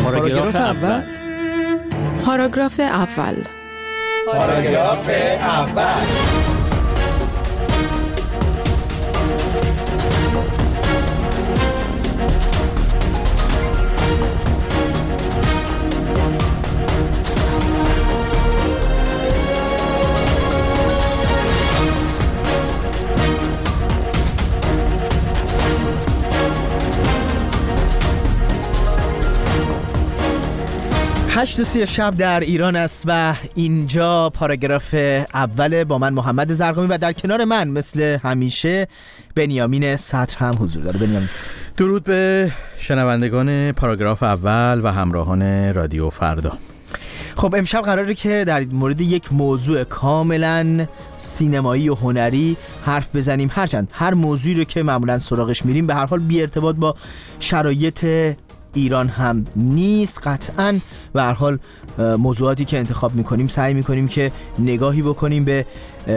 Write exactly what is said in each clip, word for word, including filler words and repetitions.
پاراگراف اول. پاراگراف اول. پاراگراف اول. هشت و سی شب در ایران است و اینجا پاراگراف اول با من محمد زرقامی و در کنار من مثل همیشه بنیامین سطر هم حضور داره. بنیامین، درود به شنوندگان پاراگراف اول و همراهان رادیو فردا. خب امشب قراره که در مورد یک موضوع کاملا سینمایی و هنری حرف بزنیم، هرچند هر موضوعی رو که معمولا سراغش میریم به هر حال بی ارتباط با شرایط ایران هم نیست قطعاً، و هر حال موضوعاتی که انتخاب میکنیم سعی میکنیم که نگاهی بکنیم به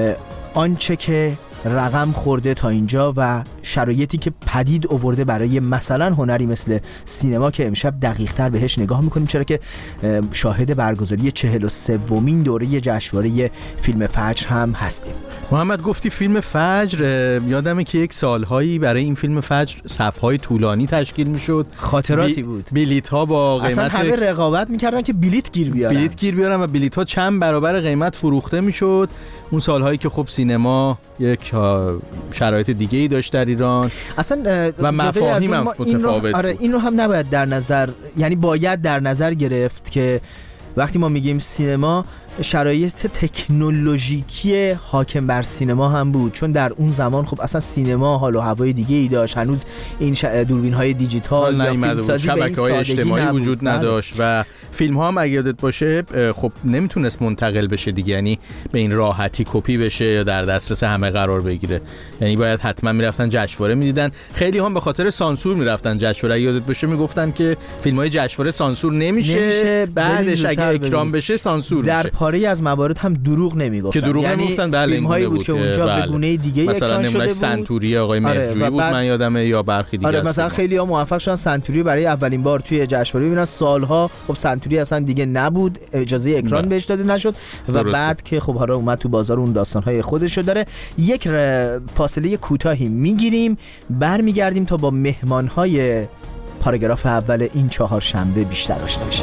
آنچه که رقم خورده تا اینجا و شرایطی که پدید آورده برای مثلا هنری مثل سینما که امشب دقیق تر بهش نگاه میکنیم، چرا که شاهد برگزاری چهل و سومین دوره جشنواره فیلم فجر هم هستیم. محمد گفتی فیلم فجر، یادمه که یک سالهایی برای این فیلم فجر صف‌های طولانی تشکیل میشد، خاطراتی بی... بود. بلیط ها با قیمت اصلا همه رقابت میکردن که بلیط گیر بیارن بلیط گیر بیارن و بلیط ها چند برابر قیمت فروخته میشد. اون سالهایی که خب سینما یک شرایط دیگه ای داشت در ایران اصلا و مفاهیم هم متفاوت. آره این رو هم نباید در نظر، یعنی باید در نظر گرفت که وقتی ما میگیم سینما شرایط تکنولوژیکی حاکم بر سینما هم بود، چون در اون زمان خب اصلا سینما حال و هوای دیگه ای داشت، هنوز این ش... دوربین های دیجیتال یا فیلمسازی شبکه های اجتماعی نبود. وجود نداشت و فیلم ها هم اگه یادت باشه خب نمیتونست منتقل بشه دیگه، یعنی به این راحتی کپی بشه یا در دسترس همه قرار بگیره، یعنی باید حتما میرفتن جشنواره میدیدن. خیلی هم به خاطر سانسور میرفتن جشنواره، اگه یادت باشه میگفتن که فیلم های جشنواره سانسور نمیشه, نمیشه بعدش اگه اکرام بشه سانسور در میشه. پاره از موارد هم دروغ نمیگفتن که دروغ یعنی نمیگفتن، بله فیلم هایی بود که اونجا بله. به گونه دیگه مثلا نمونهش سنتوری آقای مهرجویی آره بود من یادمه، یا برخی دیگه. آره مثلا خیلی ها موفق شدن سنتوری برای اولین بار توی جشنواره ببینن، سالها خب سنتوری اصلا دیگه نبود، اجازه اکران بله. بهش داده نشد و درسته. بعد که خب حالا اومد تو بازار اون داستان‌های خودش رو داره. یک فاصله کوتاهی میگیریم، برمیگردیم تا با مهمان‌های پاراگراف اول این چهارشنبه بیشتر آشنا بشیم.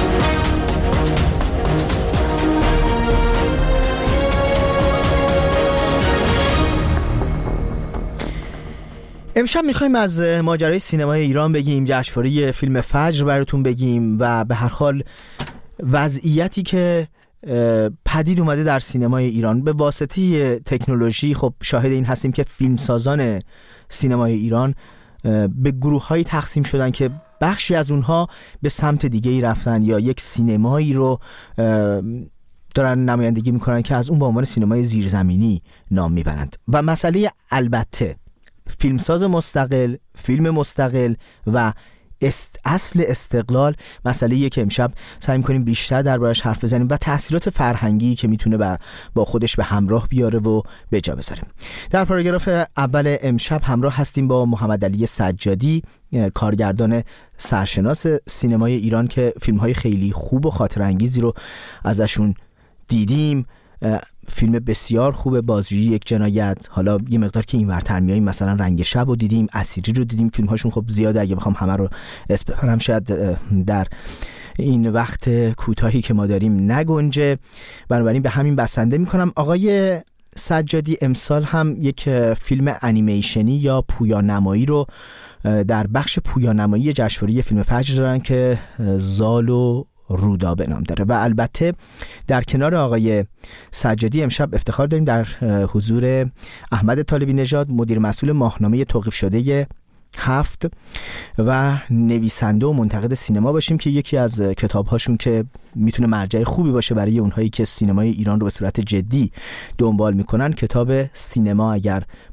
امشب میخوایم از ماجرای سینمای ایران بگیم، جشنواره فیلم فجر براتون بگیم و به هر حال وضعیتی که پدید اومده در سینمای ایران به واسطه تکنولوژی. خب شاهد این هستیم که فیلمسازان سینمای ایران به گروه‌هایی تقسیم شدن که بخشی از اونها به سمت دیگه‌ای رفتن یا یک سینمایی رو دارن نمایندگی میکنن که از اون به عنوان سینمای زیرزمینی نام میبرند. و مسئله البته فیلمساز مستقل، فیلم مستقل و است اصل استقلال مسئله‌ایه که امشب سعی می‌کنیم بیشتر دربارش حرف بزنیم و تأثیرات فرهنگی که میتونه با خودش به همراه بیاره و به جا بذاره. در پاراگراف اول امشب همراه هستیم با محمد علی سجادی، کارگردان سرشناس سینمای ایران که فیلم‌های خیلی خوب و خاطرانگیزی رو ازشون دیدیم. فیلم بسیار خوب بازجویی یک جنایت، حالا یه مقدار که این ورتر میاییم مثلا رنگ شب رو دیدیم، اسیری رو دیدیم. فیلم هاشون خب زیاده، اگه بخوام همه رو اسم ببرم شاید در این وقت کوتاهی که ما داریم نگنجه، بنابراین به همین بسنده میکنم. آقای سجادی امسال هم یک فیلم انیمیشنی یا پویانمایی رو در بخش پویانمایی جشنواره فیلم فجر دارن که زال و رودا به نام داره و البته در کنار آقای سجادی امشب افتخار داریم در حضور احمد طالبی نژاد، مدیر مسئول ماهنامه توقیف شده هفت و نویسنده و منتقد سینما باشیم که یکی از کتاب‌هاشون که میتونه مرجع خوبی باشه برای اونهایی که سینمای ایران رو به صورت جدی دنبال میکنن، کتاب سینما اگر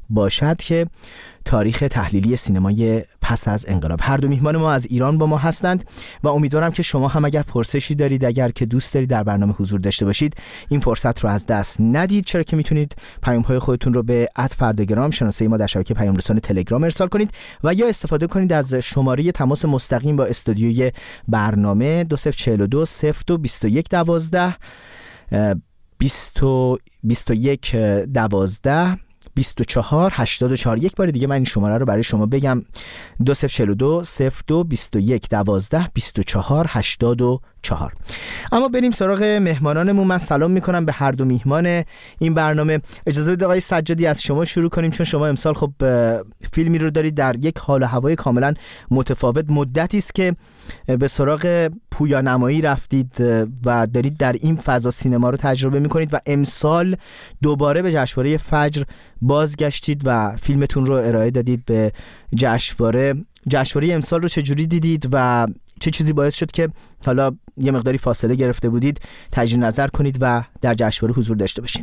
باشد که تاریخ تحلیلی سینمای پس از انقلاب. هر دو میهمان ما از ایران با ما هستند و امیدوارم که شما هم اگر پرسشی دارید، اگر که دوست دارید در برنامه حضور داشته باشید، این فرصت رو از دست ندید، چرا که میتونید پیام‌های خودتون رو به ات فرداگرام شناسه ما در شبکه پیام رسان تلگرام ارسال کنید و یا استفاده کنید از شماره تماس مستقیم با استودیوی برنامه دو صفر چهار دو صفر دو بیست و یک دوازده بیست بیست و یک دوازده بیست و چهار هشتاد و چهار. یک بار دیگه من این شماره رو برای شما بگم: دو صفر چهار دو صفر دو بیست و یک دوازده بیست و چهار هشتاد و چهار. اما بریم سراغ مهمانانمون. من سلام میکنم به هر دو میهمان این برنامه. اجازه بدید آقای سجادی از شما شروع کنیم، چون شما امسال خب فیلمی رو دارید در یک حال و هوای کاملا متفاوت. مدتی است که به سراغ پویانمایی رفتید و دارید در این فضا سینما رو تجربه میکنید و امسال دوباره به جشنواره فجر بازگشتید و فیلمتون رو ارائه دادید به جشنواره. جشنواره امسال رو چجوری دیدید و چه چیزی باعث شد که حالا یه مقداری فاصله گرفته بودید تجدید نظر کنید و در جشنواره حضور داشته باشین؟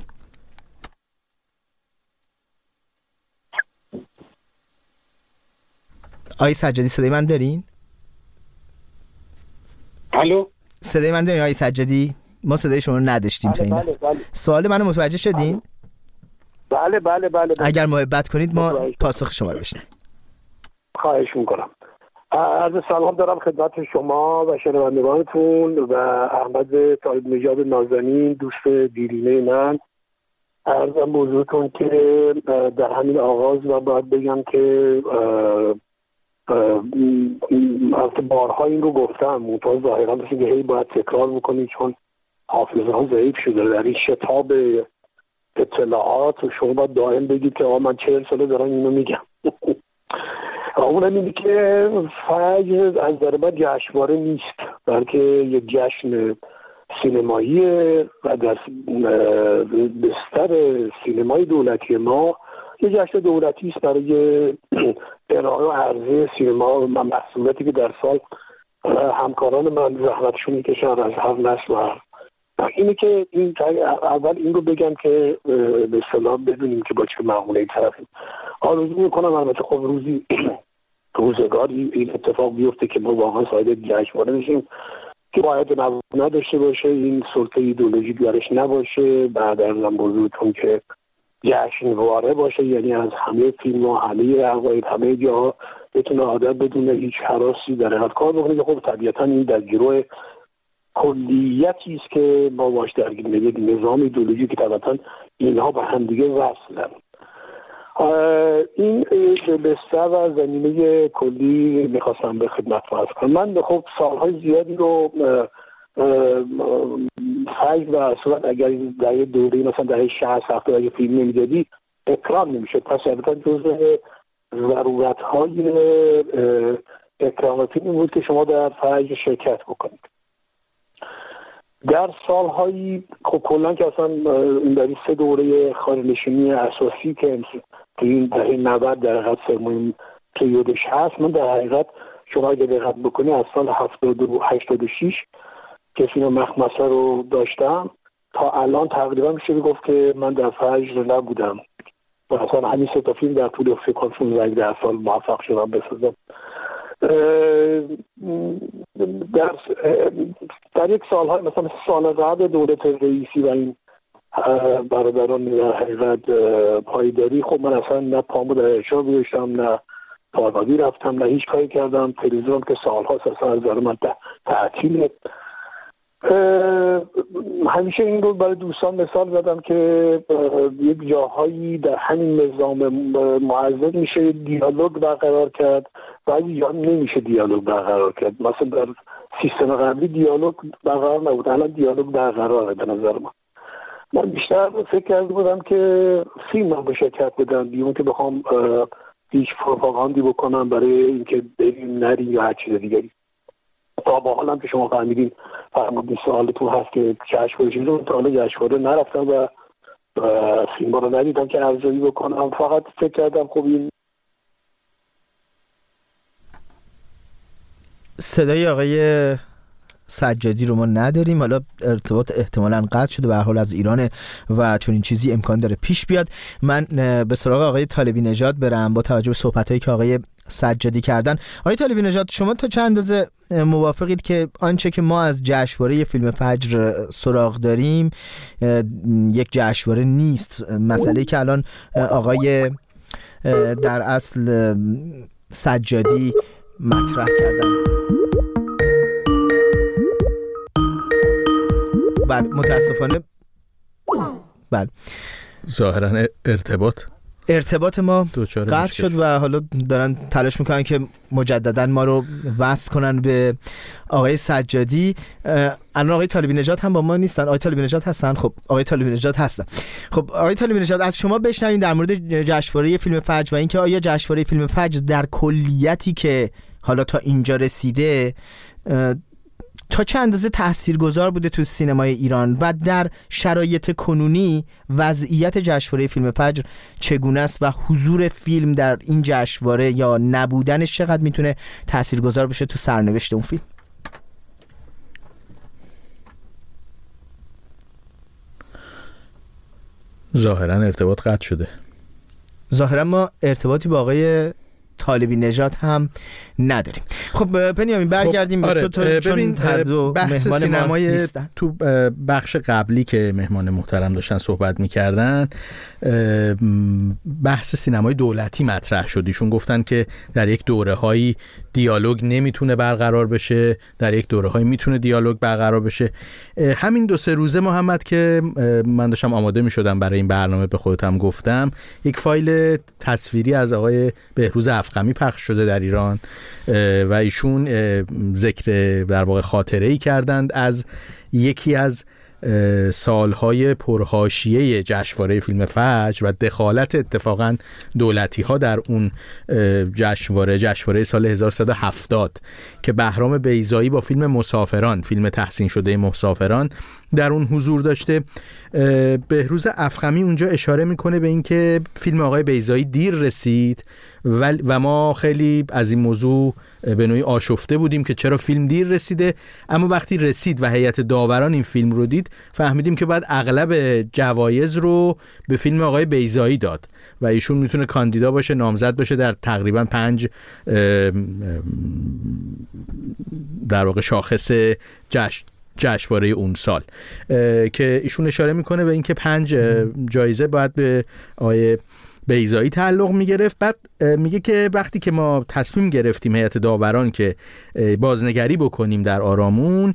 آقای سجادی صدای من دارین؟ الو، صدای من دارین آقای سجادی؟ ما صدای شما رو نداشتیم تا این لحظه. بله بله. سوال منو متوجه شدین؟ بله بله بله, بله. اگر محبت کنید ما پاسخ شما رو بشنویم. خواهش میکنم. عرض سلام دارم خدمت شما و شنوندگانتون و احمد طایب نژاد نازنین دوست دیرینه من. عرضم بزرگتون که در همین آغاز و باید بگم که از بارها این رو گفتم، منطقه ظاهرا مثل که هی باید تکرار میکنی چون حافظه ها ضعیف شده در این شتاب اطلاعات و شما باید دائم بگید که آقا من چهل ساله دارم اینو میگم. اونم اینه که فجر از در بعد جشنواره نیست، بلکه یک جشن سینماییه و در بستر سینمای دولتی ما یک جشن دولتی است برای ارائه و عرضه سینما و محصولاتی که در سال همکاران من زحمتشون میکشن از هر نسل و هر اینه که این اول این رو بگم که به اصطلاح بدونیم که با چه معموله طرفیم. آرزو میکنم البته خب روزی روزگاری این اتفاق بیفته که ما واقعا صاحب جشنواره بشیم که باید نداشته باشه، این سلطه ایدئولوژیک درش نباشه. بعد ازم بزرگتون که جشنواره باشه، یعنی از همه فیلم ها، همه عقاید، همه جاها بتونه آدم بدون هیچ هراسی در حال کار بکنه. خب طبیعتا این در گروه کلیتی است که ما باش درگیر یک نظام ایدئولوژیک که طبعا اینها به هم دیگه وصلن. این بستر و زمینه کلی میخواستم به خدمت عرض کنم. من خب سالهای زیادی رو فجر و اصلا اگر در یه دوره مثلا در شصت هفته اگه فیلم نمیدادی اکرام نمیشد، پس البته جزء ضرورت های اکرام فیلم بود که شما در فجر شرکت بکنید. در سالهایی خب کلا که اصلا این در سه دوره خارج‌نشینی اساسی که تو این دهه نود در حقیقت سرمایه پریودش هست، من در حقیقت شما اگه دقت بکنی از سال هفتاد و هشتاد و شش که فیلم مخمصه رو داشتم تا الان تقریبا میشه گفت که من در فجر نبودم و اصلا همین سه تا فیلم در طول فکر کنم پانزده سال موفق شدم بسازم. در در یک سالهای مثلا سال قبل دولت رئیسی و این برادران در حقیقت پایداری، خب من اصلا نه پامو در ارشاد گذاشتم، نه تاقادی رفتم، نه هیچ کاری کردم. تلویزیون که سالهاست اصلا از داره من تعطیله. همیشه این رو برای دوستان مثال زدم که یک جاهایی در همین نظام معزز میشه دیالوگ برقرار کرد و از جا نمیشه دیالوگ برقرار کرد. مثلا در سیستم قبلی دیالوگ برقرار نبود، الان دیالوگ برقراره. به نظر من من بیشتر فکر کرده بودم که فیلم هم به شرکت بدم بیون که بخوام هیچ پروپاگاندی بکنم برای اینکه بریم نریم یا هر چیز دیگری. تا با حالم که شما فهمیدین فرمودین سوالتون هست که جشنواره چیزون تا حالا جشنواره نرفتم و فیلم ها رو ندیدم که ارزیابی بکنم. فقط فکر کردم خب این صدای آقای سجادی رو ما نداریم. حالا ارتباط احتمالاً قطع شده، به هر حال از ایران و چون این چیزی امکان داره پیش بیاد. من به سراغ آقای طالبی نژاد برم با توجه به صحبتایی که آقای سجادی کردن. آقای طالبی نژاد، شما تا چند اندازه موافقید که آنچه که ما از جشنواره فیلم فجر سراغ داریم یک جشنواره نیست؟ مسئله که الان آقای در اصل سجادی مطرح کردن. بله متاسفانه بله ظاهرا ارتباط ارتباط ما قطع شد و حالا دارن تلاش میکنن که مجددا ما رو وصل کنن به آقای سجادی. الان آقای طالبی نژاد هم با ما نیستن. آقای طالبی نژاد هستن؟ خب آقای طالبی نژاد هستن. خب آقای طالبی نژاد، از شما بشنویم در مورد جشنواره فیلم فجر و اینکه آیا جشنواره فیلم فجر در کلیتی که حالا تا اینجا رسیده تا چه اندازه تاثیرگذار بوده تو سینمای ایران و در شرایط کنونی وضعیت جشنواره فیلم فجر چگونه است و حضور فیلم در این جشنواره یا نبودنش چقدر میتونه تاثیرگذار بشه تو سرنوشت اون فیلم؟ ظاهرا ارتباط قطع شده. ظاهرا ما ارتباطی با آقای طالبی نژاد هم نداریم. خب بنیامین برگردیم خب به آره. تو، چون ببین هر دو بحث مهمان سینمای ما نیستن. تو بخش قبلی که مهمان محترم داشتن صحبت می‌کردن بحث سینمای دولتی مطرح شد. ایشون گفتن که در یک دوره‌هایی دیالوگ نمیتونه برقرار بشه، در یک دوره‌هایی میتونه دیالوگ برقرار بشه. همین دو سه روزه محمد که من داشتم آماده می‌شدم برای این برنامه به خودم گفتم یک فایل تصویری از آقای بهروز افخمی پخش شده در ایران و ایشون ذکر در واقع خاطره‌ای کردند از یکی از سالهای پرحاشیه جشنواره فیلم فجر و دخالت اتفاقا دولتی ها در اون جشنواره جشنواره سال هزار و سیصد و هفتاد که بهرام بیضایی با فیلم مسافران، فیلم تحسین شده مسافران، در اون حضور داشته. بهروز افخمی اونجا اشاره میکنه به اینکه فیلم آقای بیضایی دیر رسید و, و ما خیلی از این موضوع به نوعی آشفته بودیم که چرا فیلم دیر رسیده، اما وقتی رسید و هیئت داوران این فیلم رو دید فهمیدیم که باید اغلب جوایز رو به فیلم آقای بیضایی داد و ایشون میتونه کاندیدا باشه، نامزد باشه در تقریبا پنج در واقع شاخص جشن جشنواره اون سال که ایشون اشاره میکنه به اینکه پنج جایزه باید به آقای بیضایی تعلق میگرفت. بعد میگه که وقتی که ما تصمیم گرفتیم هیئت داوران که بازنگری بکنیم در آرامون،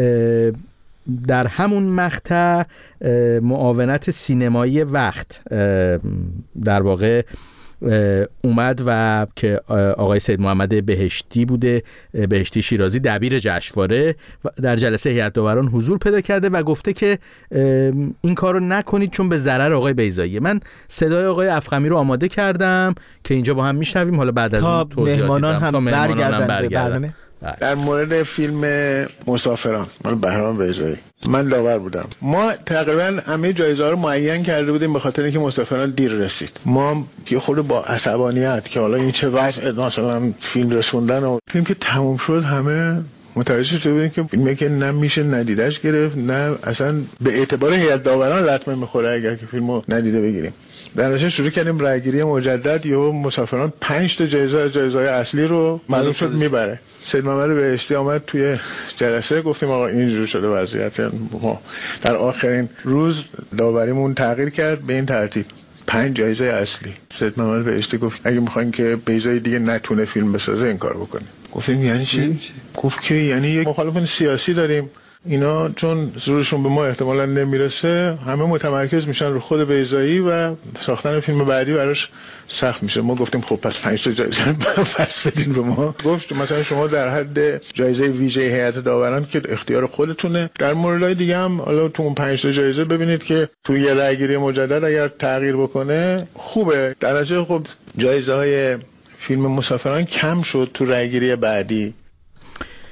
در همون مقطع معاونت سینمایی وقت در واقع اومد و که آقای سید محمد بهشتی بوده، بهشتی شیرازی، دبیر جشنواره، در جلسه هیئت داوران حضور پیدا کرده و گفته که این کارو نکنید چون به ضرر آقای بیضایی. من صدای آقای افخمی رو آماده کردم که اینجا با هم میشنویم، حالا بعد از اون توضیحات مهمانان هم تا مهمانان هم برگردن. در مورد فیلم مسافران مال بهرام بیضایی من داور بودم. ما تقریبا همه جایزه ها رو معین کرده بودیم به خاطر اینکه مسافران دیر رسید. ما یه خود با عصبانیت که حالا این چه وضع مثلا فیلم رسوندن و فیلم که تموم شد همه متوجه شده بودیم که فیلمی که نه میشه ندیدش گرفت، نه اصلا به اعتبار هیئت داوران لطمه میخوره اگر که فیلمو ندیده بگیریم. در نتیجه شروع کردیم رأیگیری مجدد. یا مسافران پنج تا جایزه از جایزه‌های اصلی رو معلوم شد میبره. سید محمد بهشتی آمد توی جلسه، گفتیم آقا اینجوری شده وضعیت ما. در آخرین روز داوریمون تغییر کرد به این ترتیب: پنج جایزه اصلی. سید محمد بهشتی گفت اگه میخواین که بیضایی دیگه نتونه فیلم بسازه این کار بکنیم. گفتیم یعنی چی؟ گفت که یعنی یک مخالفت سیاسی داریم، اینا چون زورشون به ما احتمالاً نمیرسه همه متمرکز میشن رو خود بیضایی و ساختن فیلم بعدی براش سخت میشه. ما گفتیم خب پس پنج تا جایزه پس بدین به ما. گفت مثلا شما در حد جایزه ویژه هیئت داوران که اختیار خودتونه، در موردهای دیگه هم حالا تو اون پنج تا جایزه ببینید که تو یه رأیگیری مجدد اگر تغییر بکنه خوبه. در نتیجه خب جایزه های فیلم مسافران کم شد تو رأیگیری بعدی.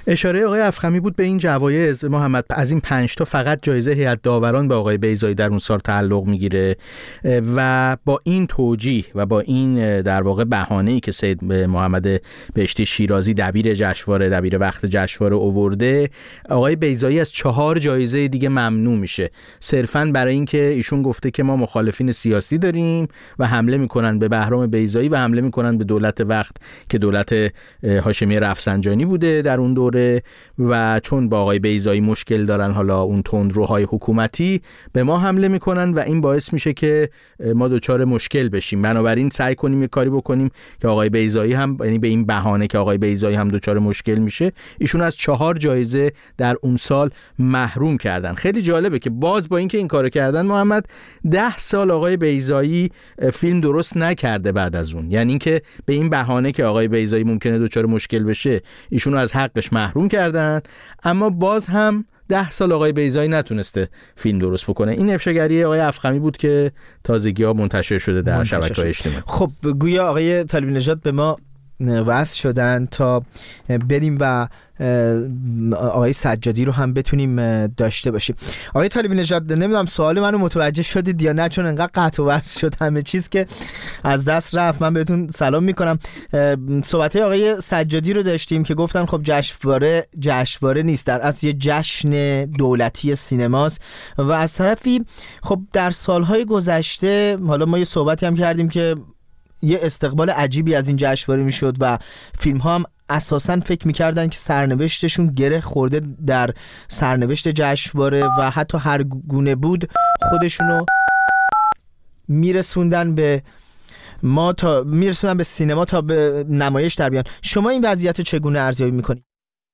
اشاره آقای افخمی بود به این جوایز محمد. از این پنج تا فقط جایزه هیئت داوران به آقای بیضایی در اون سال تعلق میگیره و با این توجیه و با این در واقع بهانه‌ای که سید محمد بهشتی شیرازی دبیر جشنواره دبیر وقت جشنواره آورده، آقای بیضایی از چهار جایزه دیگه ممنوع میشه، صرفاً برای اینکه ایشون گفته که ما مخالفین سیاسی داریم و حمله میکنن به بهرام بیضایی و حمله میکنن به دولت وقت که دولت هاشمی رفسنجانی بوده در اون دوره، و چون با آقای بیضایی مشکل دارن حالا اون تندروهای حکومتی به ما حمله میکنن و این باعث میشه که ما دوچار مشکل بشیم. بنابراین سعی کنیم یه کاری بکنیم که آقای بیضایی هم، یعنی به این بهانه که آقای بیضایی هم دوچار مشکل میشه، ایشون از چهار جایزه در اون سال محروم کردن. خیلی جالبه که باز با اینکه این کارو کردن محمد، ده سال آقای بیضایی فیلم درست نکرده بعد از اون، یعنی اینکه به این بهانه که آقای بیضایی ممکنه دوچار مشکل بشه ایشونو از حقش محروم کردن، اما باز هم ده سال آقای بیضایی نتونسته فیلم درست بکنه. این افشاگری آقای افخمی بود که تازگی‌ها منتشر شده در شبکه‌های اجتماعی. خب گویا آقای طالبی نژاد به ما وصل شدن تا بریم و آقای سجادی رو هم بتونیم داشته باشیم. آقای طالبی نژاد، نمیدونم سوال منو متوجه شدید یا نه، چون انقدر قطع و وصل شد همه چیز که از دست رفت. من بهتون سلام میکنم. صحبت‌های آقای سجادی رو داشتیم که گفتن خب جشنواره جشنواره نیست، در اصل یه جشن دولتی سینماست و از طرفی خب در سالهای گذشته حالا ما یه صحبتی هم کردیم که یه استقبال عجیبی از این جشنواره میشد و فیلم ها هم اساساً فکر میکردن که سرنوشتشون گره خورده در سرنوشت جشنواره و حتی هر گونه بود خودشونو میرسوندن به ما تا میرسوندن به سینما تا به نمایش در بیان. شما این وضعیت رو چگونه ارزیابی میکنید؟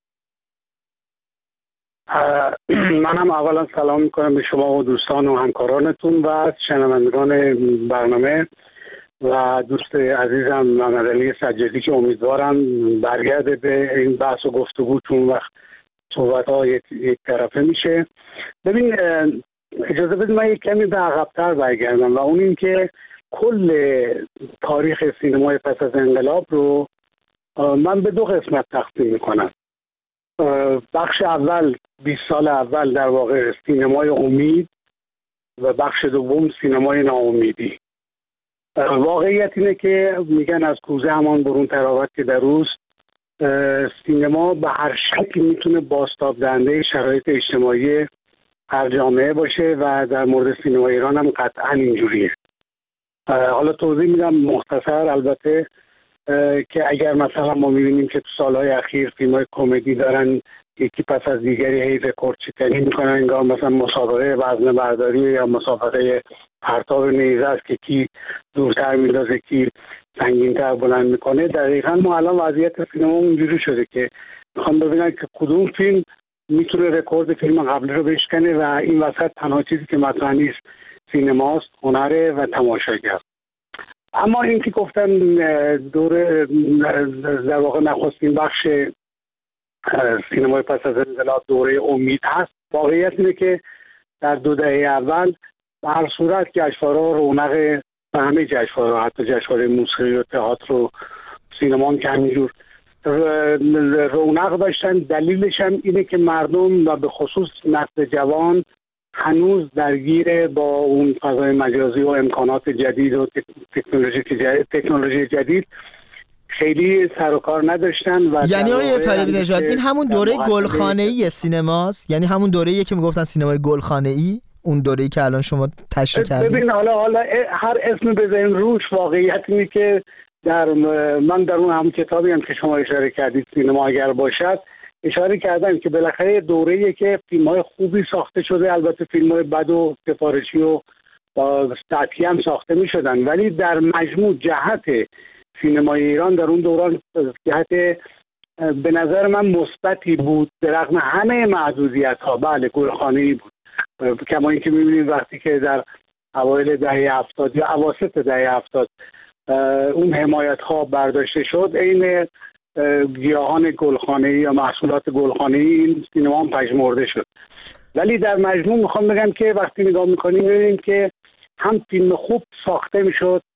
منم اولا سلام میکنم به شما و دوستان و همکارانتون و شنوندگان برنامه و دوست عزیزم محمد علی سجادی که امیدوارم برگرده به این بحث و گفتگو، چون وقت صحبت‌ها یک, یک طرفه میشه. ببین اجازه بدید من یک کمی به عقب‌تر برگردم و اون این که کل تاریخ سینمای پس از انقلاب رو من به دو قسمت تقسیم میکنم. بخش اول بیست سال اول در واقع سینمای امید و بخش دوم سینمای ناامیدی. واقعیت اینه که میگن از کوزه همان برون تراوت که در اوست. سینما به هر شکلی میتونه بازتاب دهنده شرایط اجتماعی هر جامعه باشه و در مورد سینما ایران هم قطعا اینجوریه. حالا توضیح میدم مختصر البته که اگر مثلا ما میبینیم که تو سالهای اخیر فیلم‌های کمدی دارن یکی پس از دیگری هی رکورد شکنی میکنن، انگار مثلا مسابقه وزنه برداری یا مسابقه پرتاب نیزه است که کی دورتر میندازه کی سنگین‌تر بلند میکنه. دقیقاً ما الان وضعیت سینما اونجوری شده که میخوام ببینن که کدوم فیلم میتونه رکورد فیلم قبلی رو بشکنه و این وسط تنها چیزی که مطرح نیست سینماست، هنره و تماشاگر. اما این که گفتن دور در واقع نخستین بخش سینمای پس از انقلاب دوره امید هست، واقعیت اینه که در دو دهه اول به هر صورت جشنواره‌ها رونق و همه جشنواره‌ها حتی جشنواره موسیقی و تئاتر و سینما هم که همینجور رونق داشتن. دلیلش هم اینه که مردم و به خصوص نسل جوان هنوز درگیر با اون فضای مجازی و امکانات جدید و تکنولوژی جدید تکنولوژی جدید خیلی سر و کار نداشتن. و یعنی آقای طالبی نژاد این همون دوره گلخانه‌ای سینماست، یعنی همون دوره‌ایه که میگفتن سینمای گلخانه‌ای، اون دوره‌ای که الان شما تشریح کردید. ببین حالا حالا هر اسم بزنیم روش، واقعیت اینه که در من در اون هم کتابی هم که شما اشاره کردید سینما اگر باشد اشاره کردم که بالاخره دوره‌ایه که فیلم‌های خوبی ساخته شده، البته فیلم‌های بد و سفارشی و سطحی هم ساخته می‌شدن، ولی در مجموع جهت سینمای ایران در اون دوران جهت به نظر من مثبتی بود به رغم همه محدودیت‌ها. بله گلخانه‌ای بود، کما اینکه می‌بینید وقتی که در اوایل دهه هفتاد یا اواسط دهه هفتاد اون حمایت‌ها برداشته شد، این گیاهان گلخانه‌ای یا محصولات گلخانه‌ای این سینما هم پژمرده شد. ولی در مجموع میخوام بگم که وقتی نگاه میکنیم ببینیم که هم فیلم خوب ساخته میشد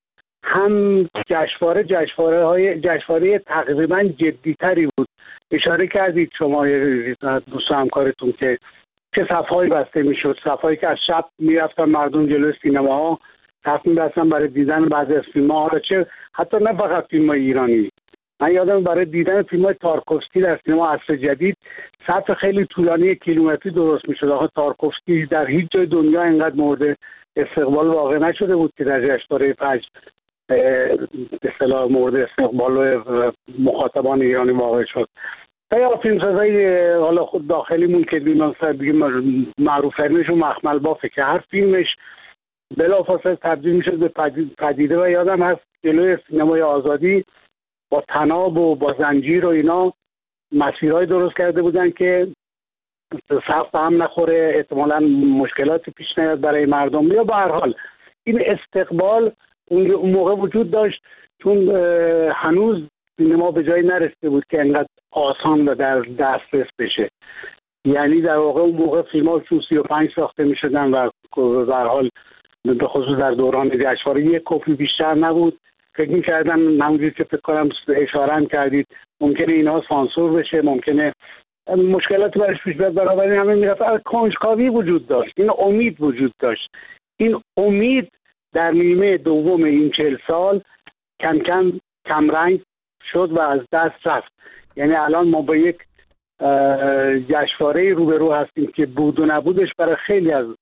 هم جشنواره جشنواره های جشنواره تقریبا جدیتری بود. اشاره کردید شما دوست همکارتون که چه صفحه‌ای بسته میشد، صفحه‌ای که از شب میرفتن مردم جلوی سینماها صف می‌بستن برای دیدن بعضی از فیلم‌ها، چه حتی نه فقط فیلم‌های ایرانی. من یادم برای دیدن فیلم‌های تارکوفسکی در سینما عصر جدید صف خیلی طولانی کیلومتری درست می‌شد. آخه تارکوفسکی در هیچ جای دنیا اینقدر مورد استقبال واقع نشده بود که در جشنواره فجر به اصطلاح مورد استقبال مخاطبان ایرانی واقع شد. یا فیلمسازای حالا خود داخلیمون که دیگه معروف ترینشون مخمل بافه که هر فیلمش بلافاصله تبدیل میشد به پدیده و یادم هست جلوی سینمای آزادی با طناب و با زنجیر و اینا مسیرهای درست کرده بودن که صف هم نخوره، احتمالاً مشکلاتی پیش نیاد برای مردم. یا به هر حال این استقبال اون موقع وجود داشت چون هنوز سینما به جایی نرسیده بود که انقدر آسان و در دسترس بشه. یعنی در واقع اون موقع فیلم‌ها چون سی و پنج ساخته می‌شدن و به هر حال به خصوص در دوران جشنواره یک کپی بیشتر نبود. فکر می‌کردن همونجوری که فکر کنم اشاره هم کردید ممکنه اینها سانسور بشه، ممکنه مشکلاتی برش پیش بیاد، بنابراین همه می‌رفت. کنجکاوی وجود داشت، این امید وجود داشت. این امید در نیمه دوم این چهل سال کم کم کمرنگ شد و از دست رفت. یعنی الان ما با یک جشنواره روبرو هستیم که بود و نبودش برای خیلی از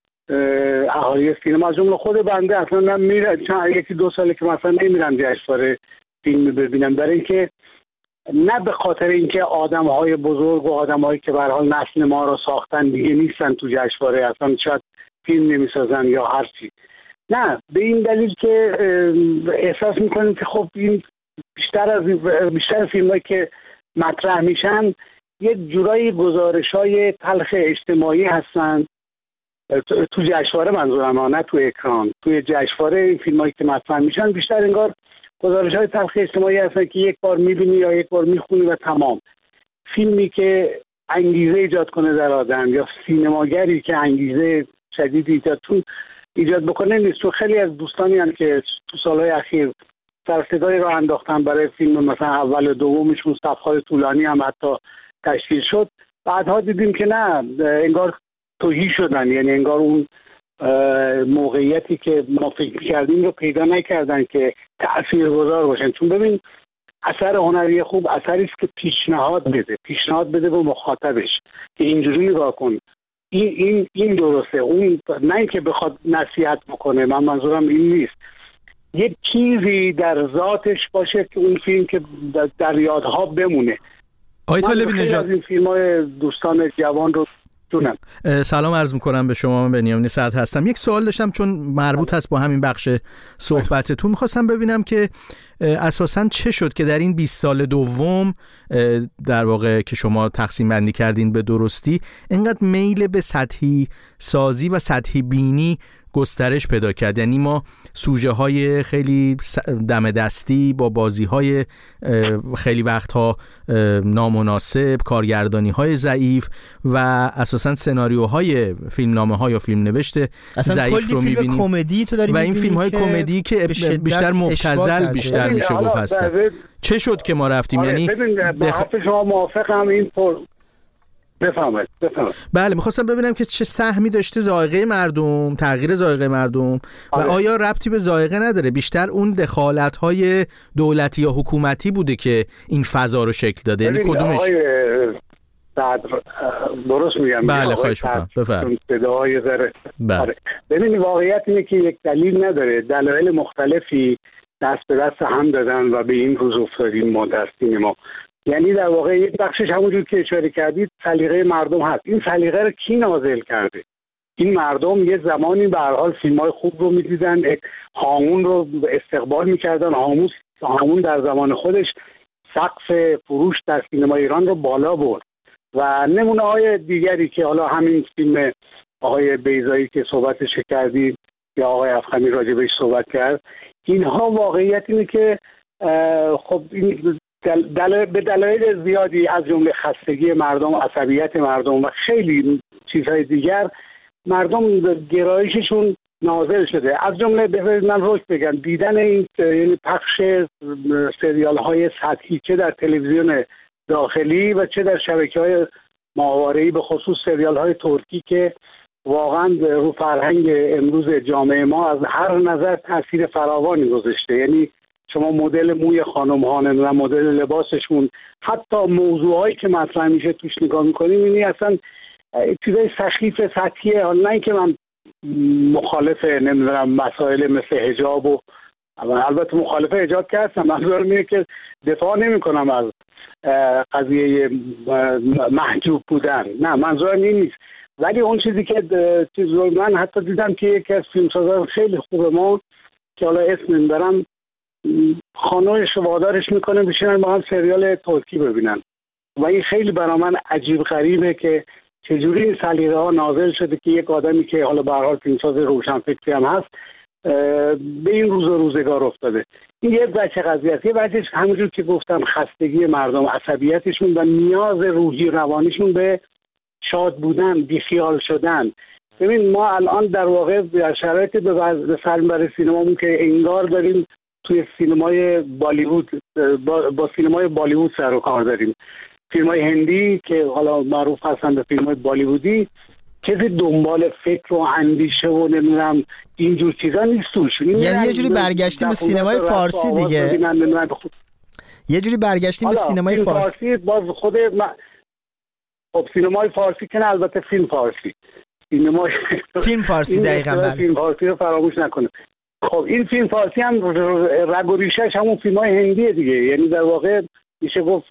اهالی سینما از جمله خود بنده اصلا نمیرم، یکی دو ساله که مثلا نمیرم جشنواره فیلم ببینم، برای اینکه نه به خاطر اینکه آدم‌های بزرگ و آدم‌هایی که به هر حال نسل ما رو ساختن دیگه نیستن تو جشنواره، اصلا شاید فیلم نمیسازن یا هر چی، نه به این دلیل که احساس میکنیم که خب این بیشتر از بیشتر فیلمایی که مطرح میشن یه جورایی گزارش‌های تلخ اجتماعی هستن. تو جشنواره منظورم، نه تو اکران. توی جشنواره این فیلمایی که مطرح میشن بیشتر انگار گزارش‌های تلخ اجتماعی هستن که یک بار میبینی یا یک بار میخونی و تمام. فیلمی که انگیزه ایجاد کنه در آدم یا سینماگری که انگیزه شدید ایجاد ایجاد بکنه نیست. تو خیلی از دوستانی هم که تو سالهای اخیر سرصدایی رو انداختن برای فیلم مثلا اول و دومشون صفحات طولانی هم حتی تشکیل شد، بعدها دیدیم که نه، انگار توهی شدن، یعنی انگار اون موقعیتی که ما فکر کردیم رو پیدا نکردن که تاثیرگذار باشن. چون ببین اثر هنری خوب اثری است که پیشنهاد بده پیشنهاد بده به مخاطبش که اینجوری نگاه کن، این این این درسته، اون نه اینکه بخواد نصیحت بکنه. من منظورم این نیست، یک چیزی در ذاتش باشه که اون فیلم که در یادها بمونه. آقای طالبی نژاد، این فیلم‌های دوستان جوان رو دونم. سلام عرض میکنم به شما. من بنیامین سعد هستم. یک سوال داشتم چون مربوط هست با همین بخش صحبتتون. میخواستم ببینم که اساساً چه شد که در این بیست سال دوم در واقع که شما تقسیم بندی کردین به درستی اینقدر میل به سطحی سازی و سطحی بینی گسترش پیدا کرد. یعنی ما سوژه های خیلی دم دستی با بازی های خیلی وقتها نامناسب، کارگردانی های ضعیف و اساساً سناریوهای فیلمنامه ها یا فیلم نوشت ضعیف رو می‌بینیم کمدی تو داری و این فیلم های کمدی که بیشتر مبتذل بیشتر میشه گفت هستن. چه شد که ما رفتیم؟ یعنی به حرف شما موافقم. این پر بفهمید بفهمید بله، میخواستم ببینم که چه سهمی داشته ذائقه مردم، تغییر ذائقه مردم و آیا ربطی به ذائقه نداره، بیشتر اون دخالت‌های دولتی یا حکومتی بوده که این فضا رو شکل داده؟ یعنی کدومش؟ صدر درست میگم؟ بله خواهش میکنم بفرمایید. صدای ذره بله. ببینید واقعیت اینه که یک دلیل نداره، دلایل مختلفی دست به دست هم دادن و به این روز افتادیم ما در سینما. یعنی در واقع یک بخشش همونجور که اشاره کردید سلیقه مردم هست. این سلیقه رو کی نازل کرده؟ این مردم یه زمانی به هر حال فیلم‌های خوب رو می‌دیدن، هامون رو استقبال می‌کردن. هامون هامون در زمان خودش سقف فروش در سینما ایران رو بالا برد و نمونه‌های دیگری که حالا همین فیلم آقای بیضایی که صحبتش کردید یا آقای افخمی راجبش صحبت کرد، اینها واقعیت اینه که خب این دل... به دلایل زیادی از جمله خستگی مردم، عصبیت مردم و خیلی چیزهای دیگر، مردم گرایششون نازل شده. از جمله بذارید من روش بگم، دیدن این یعنی پخش سریال های سطحی چه در تلویزیون داخلی و چه در شبکه های ماهواره‌ای، به خصوص سریال های ترکی که واقعا رو فرهنگ امروز جامعه ما از هر نظر تاثیر فراوانی گذاشته. یعنی شما مدل موی خانم ها و مدل لباسشون، حتی موضوعایی که مطرح میشه توش نگاه میکنیم، یعنی اصلا چیزای سخیف سطحیه. حالا نه که من مخالف نمیدونم مسائل مثل حجاب و البته مخالف حجاب که هستم، منظورم اینه که دفاع نمی کنم از قضیه محجوب بودن، نه منظورم این نیست. ولی اون چیزی که چیز من حتی دیدم که یکی از فیلمسازان خیلی خوب ما که حالا اسم نمیبرم، خانویش وادارش میکنه بشینن با هم سریال ترکی ببینن و این خیلی برای من عجیب غریبه که چجوری این سلیقه ها نازل شده که یک آدمی که حالا به هر حال فیلمساز روشنفکری هم هست به این روز و روزگار افتاده. این یک بچه قضیه است. یه بچهش همونجور که گفتم خستگی مردم، عصبیتشون و نیاز روحی روانیشون به شاد بودن، بیخیال شدن. ببین ما الان در واقع در شرایطی به سر میبره سینمامون که انگار داریم توی سینمای بالیوود با, با سینمای بالیوود سر و کار داریم. فیلمای هندی که حالا معروف هستن به فیلمای بالیوودی کسی دنبال فکر و اندیشه و نمیدونم اینجور چیزا نیست توش. یعنی یه جوری برگشتیم به سینمای فارسی دیگه. یه جوری برگشتیم به سینمای فارسی. باز خود من... خب سینمای فارسی که نه، البته فیلم فارسی. سینمای فیلم فارسی دقیقاً بله. فیلم فارسی رو فراموش نکنیم. خب این فیلم فارسی هم رگ و ریشش همون فیلمای هندیه دیگه. یعنی در واقع میشه گفت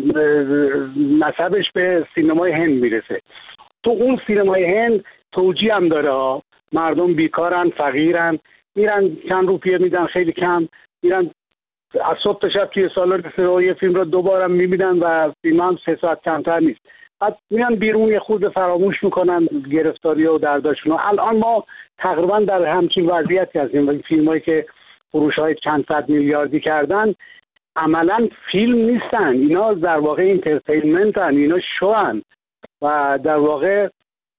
نسبش به سینمای هند میرسه. تو اون سینمای هند توجیه هم داره ها، مردم بیکارن، فقیرن، میرن چند روپیه میدن، خیلی کم میرن از صبح تا شب توی سالن سینما یه فیلم رو دوبارم میبینن و فیلم هم سه ساعت کمتر نیست. بعد میان بیرون یه خورده فراموش میکنن گرفتاری و درداشون. الان ما تقریبا در همچین وضعیتی هستیم و فیلمایی که فروش‌های چند صد میلیاردی کردن عملا فیلم نیستن، اینا در واقع انترتینمنتن، اینا شوان و در واقع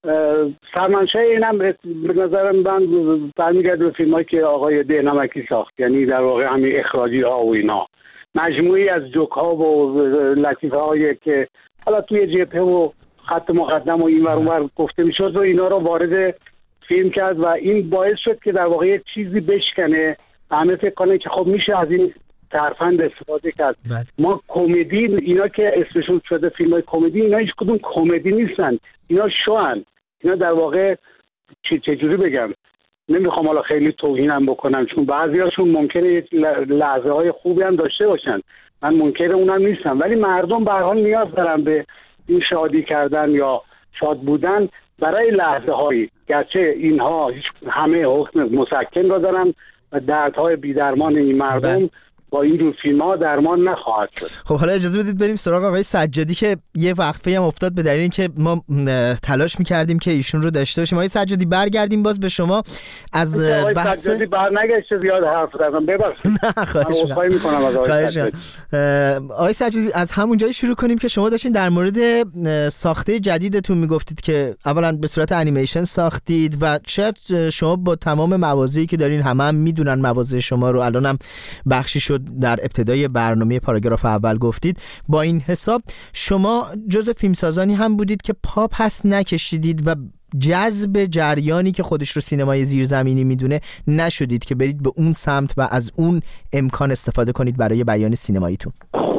سرمنشأ اینم به نظرم من برمیگرده به فیلمایی که آقای دهنمکی ساخت، یعنی در واقع همین اخراجی ها و اینا، مجموعی از جوک ها و لطیفه هایی که حالا توی جبهه و خط مقدم و این ور اون ور گفته میشد و اینا رو وارد فیلم کرد و این باعث شد که در واقع یه چیزی بشکنه، همه فکر کنه که خب میشه از این ترفند استفاده کرد. بله. ما کمدی، اینا که اسمشون شده فیلم های کمدی، اینا هیچ کدوم کمدی نیستن، اینا شوان. اینا در واقع چجوری بگم، نمیخوام حالا خیلی توهینم بکنم چون بعضی هاشون ممکنه لحظه های خوبی هم داشته باشن، من منکر اونم نیستم، ولی مردم به هر حال نیاز دارن به این شادی کردن یا شاد بودن برای لحظه هایی، گرچه اینها همه حکم مسکن را دارن و دردهای بی‌درمان این مردم بل. با این جور فیلم‌ها درمان نخواهد شد. خب حالا اجازه بدید بریم سراغ آقای سجادی که یه وقفه هم افتاد به دلیل اینکه ما تلاش می‌کردیم که ایشون رو داشته باشیم. آقای سجادی برگردیم باز به شما از بحث. آقای سجادی برنگشته زیاد حرف زدم، ببخشید. نه خواهش می‌کنم از آقای سجادی. آقای سجادی از همون جایی شروع کنیم که شما داشتین در مورد ساخته جدیدتون میگفتید که اولا به صورت انیمیشن ساختید و شاید شما با تمام مواضعی که دارین همه هم میدونن مواضع شما رو، الانم بخشی شد در ابتدای برنامه پاراگراف اول گفتید، با این حساب شما جزء فیلمسازانی هم بودید که پا پس نکشیدید و جذب جریانی که خودش رو سینمای زیرزمینی میدونه نشدید که برید به اون سمت و از اون امکان استفاده کنید برای بیان سینماییتون.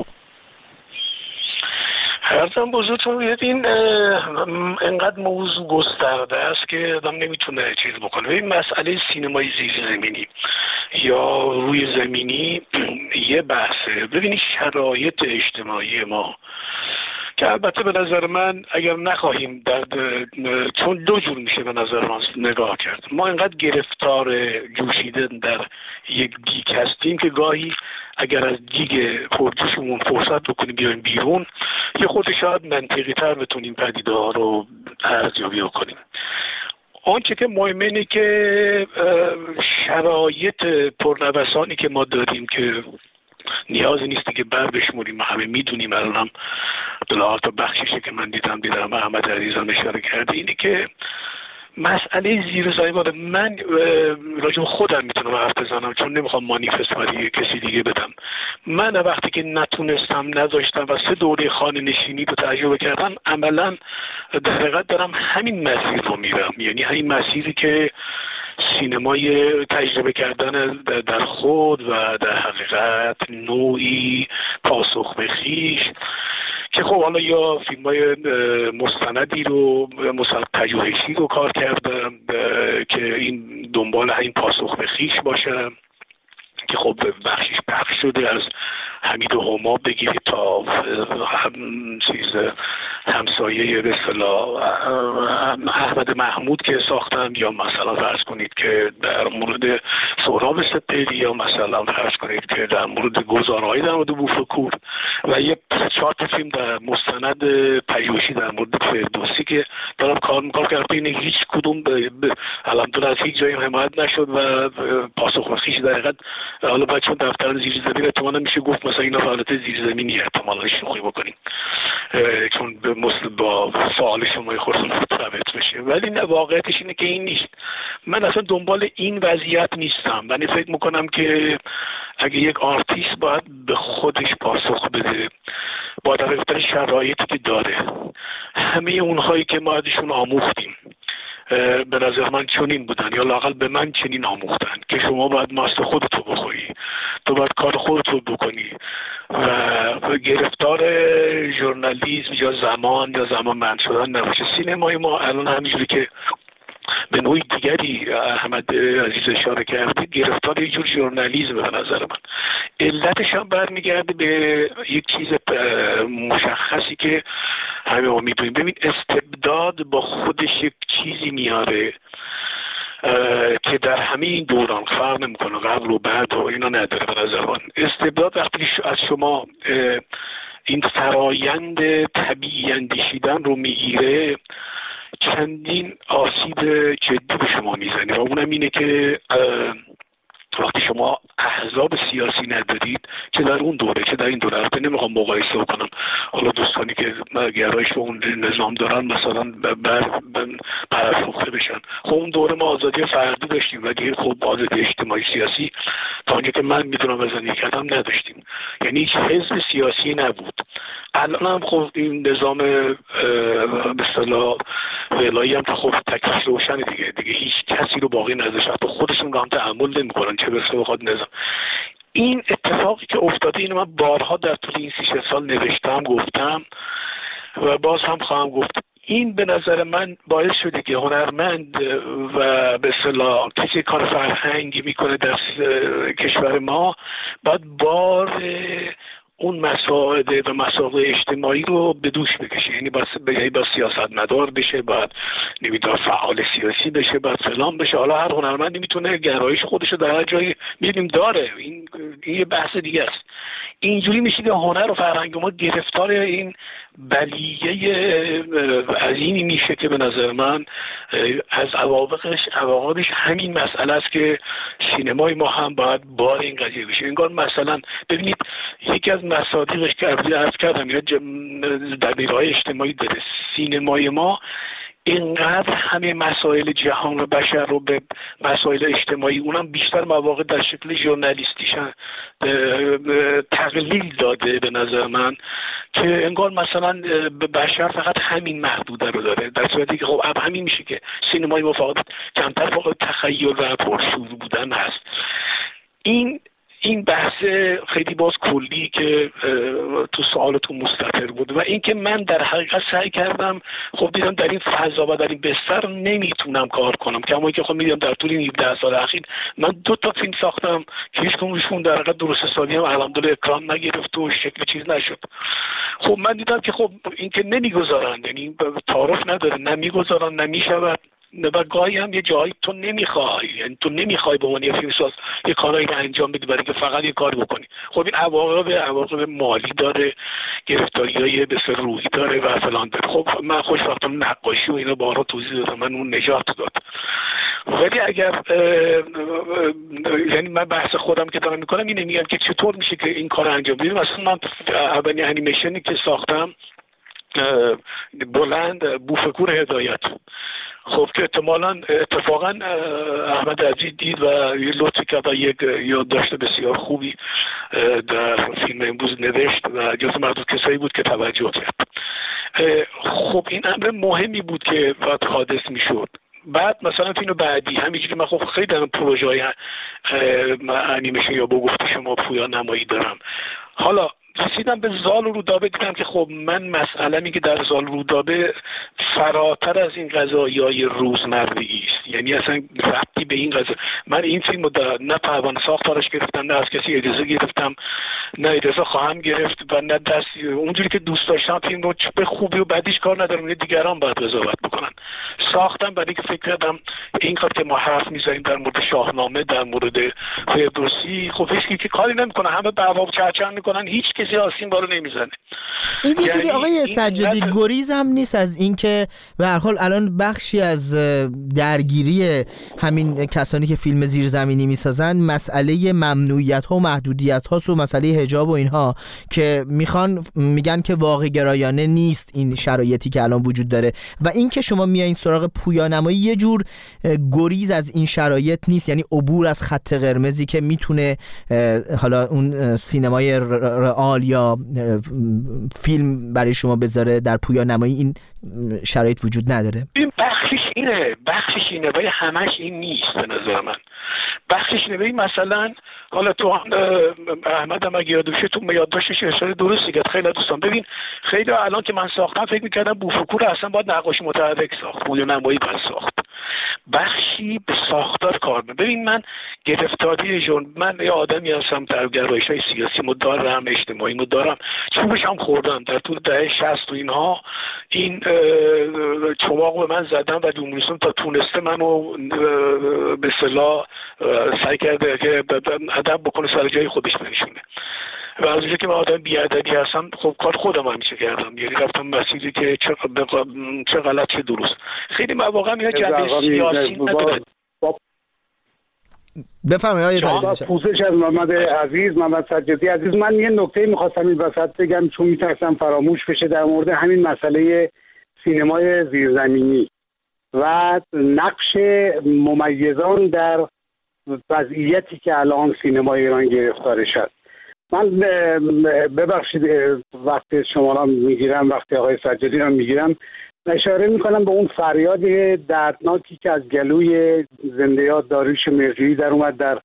ارزم بزرگتون ببین انقدر موضوع گسترده است که آدم نمیتونه چیز بکنه. این مسئله سینمای زیرزمینی یا روی زمینی یه بحثه. ببینید شرایط اجتماعی ما که البته به نظر من اگر نخواهیم در چون دو جور میشه به نظر من نگاه کرد، ما انقدر گرفتار جوشیدن در یک دیگ هستیم که گاهی اگر از دیگ پرجوشمون فرصت بکنیم بیایم بیرون یه خود شاید منطقی تر بتونیم پدیده ها رو ارزیابی کنیم. آنچه که مهمه اینه که شرایط پرنوسانی که ما داریم که نیازی نیست که بر بشموریم، ما همه میدونیم، الان هم دلار تا بخشیشه که من دیدم دیدم احمد عزیزم اشاره کرده، اینه که مسئله زیر زمین، من راجع به خودم میتونم حرف بزنم چون نمیخوام مانیفست برای کسی دیگه بدم. من وقتی که نتونستم، نذاشتم و سه دوره خانه نشینی رو تجربه کردم، عملا در حقیقت دارم همین مسیر رو میرم، یعنی همین مسیری که سینمای تجربه کردن در خود و در حقیقت نوعی پاسخ به خویش که خب حالا یا فیلم های مستندی رو مثلا پژوهشی رو کار کردم که این دنبال این پاسخ به خویش باشه که خب بخشش پخش شده، از حمید و هما بگیرید تا هم چیز همسایه به اصطلاح احمد محمود که ساختم، یا مثلا فرض کنید که در مورد سهراب سپهری، یا مثلا فرض کنید که در مورد گزاره‌های در مورد بوفکور و یه چهار تا فیلم در مستند پژوهشی در مورد فردوسی که دارم کار میکنم که البته این هیچ کدوم الحمدلله از هیچ جایی حمایت نشد و پاسخ به خویش در حقیقت حالا بعد چون دفتر زیر زمین احتمالاً میشه گفت مثلا اینا فعالیت زیر زمینی احتمالاً شوخی بکنیم چون به مثل با سوال شما خودم مرتبط بشه، ولی نه، واقعیتش اینه که این نیست. من اصلا دنبال این وضعیت نیستم و فکر میکنم که اگه یک آرتیست باید به خودش پاسخ بده با در شرایطی که داره، همه اونهایی که ما ازشون آموختیم به نظر من چنین بودن یا لااقل به من چنین آموختن که شما باید ماست خودتو بخوری، تو باید کار خودتو بکنی و گرفتار ژورنالیسم یا زمان یا زمانمند شدن نباشه. سینمای ما الان همینجوری که به نوعی دیگری احمد عزیز اشاره کردید گرفتار یه جور ژورنالیسم به نظر من. علتش هم برمیگرده به یک چیز مشخصی که همه ما میدونیم. ببین استبداد با خودش یک چیزی میاره که در همه این دوران فرق نمیکنه قبل و بعد و اینا نداره به نظر من. استبداد وقتی از شما این فرایند طبیعی اندیشیدن رو میگیره چندین آسیب جدی به شما میزنه و اونم اینه که وقتی شما احزاب سیاسی ندارید، چه در اون دوره چه در این دوره، البته نمیخوام مقایسه کنم، حالا دوستانی که گرایش به اون نظام دارن مثلا بر برافروخته بشن. خب اون دوره ما آزادی فردی داشتیم ولی خب آزادی اجتماعی سیاسی تا اونجا که من میدونم از زندگی کردم نداشتیم، یعنی هیچ حزب سیاسی نبود. الان هم خب این نظام به اصطلاح ولایی هم خب تکلیف روشنه دیگه دیگه هیچ کسی رو باقی نذاشته، حتی خودشون هم تحمل نمیکنن چه برسه بخواد نظام. این اتفاقی که افتاده اینو من بارها در طول این سی شش سال نوشتم، گفتم و باز هم خواهم گفت. این به نظر من باعث شده که هنرمند و به اصطلاح کسی کار فرهنگی میکنه در کشور ما باید بار اون مسائل و مسائل اجتماعی رو به دوش بکشه، یعنی با با سیاستمدار بشه، باید نمیدونم فعال سیاسی بشه، باید فلان بشه. حالا هر هنرمندی میتونه گرایش خودش رو در هر جایی می‌بینیم داره، این این یه بحث دیگه است. اینجوری میشه که هنر و فرهنگ ما گرفتار این بلیه عظیمی میشه که به نظر من از عواقبش عواقبش همین مسئله است که سینمای ما هم باید بار این قضیه بشه. انگار مثلا ببینید یکی از مصادیقش که عرض کردم اینا دبیرهای اجتماعی داره. سینمای ما اینقدر همه مسائل جهان و بشر رو به مسائل اجتماعی اونم بیشتر مواقع در شکل ژورنالیستیشن تقلیل داده به نظر من که انگار مثلا بشر فقط همین محدوده رو داره، در صورتی که خب اب همین میشه که سینمای ما فقط کمتر فقط تخیل و پرشور بودن هست. این این بحث خیلی باز کلی که تو سوالتون مستطر بود و اینکه من در حقیقت سعی کردم خب دیدم در این فضا و در این بستر نمیتونم کار کنم، کما که خب میدونم در طول این هفده سال اخیر من دو تا فیلم ساختم که هیچ کدومشون در حقیقت درست حسابی هم الحمدلله اکرام نگرفت و شکل چیز نشد. خب من دیدم که خب این که نمیگذارن، یعنی تعارف نداره، نمیگذارن، نمیشود و گاهی هم یه جایی تو نمیخوای، یعنی تو نمیخوای به عنوان یه فیلمساز یه کارایی رو انجام بدی برای که فقط یه کار بکنی. خب این عواقب عواقب مالی داره، گرفتاریای به سر روحی داره و فلان داره. خب من خوشبختانه نقاشی و اینا بارها توضیح دادم، من اون نجات داد. ولی اگر یعنی من بحث خودم که دارم میکنم اینه، میگم که چطور میشه که این کار انجام بدیم. مثلا من اولین انیمیشنی که ساختم بلند بوفکور هدایت. خب که احتمالاً اتفاقاً احمد عزیز دید و یه لطفی کرد و یک یادداشت بسیار خوبی در فیلم امروز نوشت و جز معدود کسایی بود که توجه کرد. خب این امر مهمی بود که وقت حادث میشد. بعد مثلا فیلم بعدی همینجوری من خب خیلی در پروژه های انیمیشن یا با گفته شما پویا نمایی دارم. حالا رسیدم به زال و رودابه، دیدم که خب من مسئله‌می که در زال و رودابه فراتر از این قضایای روزمرگی است، یعنی اصلا ربطی به این قضا. من این فیلم رو نه توان ساختارش گرفتم، نه از کسی اجازه گرفتم، نه اجازه خواهم گرفت و نه دست اونجوری که دوست داشتم فیلم رو به خوبی و بدیش کار ندارم، دیگران باید قضاوت بکنن. ساختم برای که فکر کردم اینقدر که ما حرف می‌زنیم در مورد شاهنامه، در مورد فردوسی، خب هیچ کی که کاری نمی‌کنه، همه بابا چرچن می‌کنن، هیچ کسی آسین بارو نمیزنه. این یه جوری آقای سجادی گریز هم نیست از اینکه به هر حال الان بخشی از درگیری همین کسانی که فیلم زیرزمینی میسازن مسئله ممنوعیت ها و محدودیت هاست و مسئله حجاب و اینها که میخوان میگن که واقع گرایانه نیست این شرایطی که الان وجود داره و این که شما میایین سراغ پویانمایی یه جور گریز از این شرایط نیست، یعنی عبور از خط قرمزی که میتونه حالا اون سینمای رئال یا فیلم برای شما بذاره در پویانمایی این شرایط وجود نداره. این بخشش اینه بخشش اینه ولی همش این نیست به نظر من. بخشش اینه مثلا حالا تو احمد هم اگه یادشه تو یادداشتش اشاره درستی کرد. خیلی دوستان ببین خیلی الان که من ساختم فکر می‌کردم بوفکور اصلا باید نقاشی متحرک ساخت، پویانمایی باید ساخت. بخشی به ساختار کار می‌کنه. ببین من گرفتاری جون من یه آدمی هستم در گرایش‌های سیاسی مدارم، اجتماعی مدارم، چوبش هم خوردم در طول دهه شصت و اینها. این چماق به من زدن و جمهوری‌اسلامی تا تونسته منو به اصطلاح سعی کرده که ادب بکنه سر جای خودش بنشونه و از اونجا که من آدم بی‌ادبی هستم خب کار خودم همیشه کردم، یعنی رفتم مسیری که چه چه غلط چه درست. خیلی مواقع میاد جنبه سیاسی نداره. بفرمایید آقای طالبی. پوزش از محمد عزیز، محمد سجادی عزیز. من یه نکته می‌خواستم این وسط بگم چون می‌ترسم فراموش بشه در مورد همین مسئله سینمای زیرزمینی و نقش ممیزان در وضعیتی که الان سینمای ایران گرفتارش است. من ببخشید وقتی شما را میگیرم، وقتی آقای سجادی را میگیرم، اشاره میکنم به اون فریاد دردناکی که از گلوی زنده یاد داریوش مرجویی در اومد در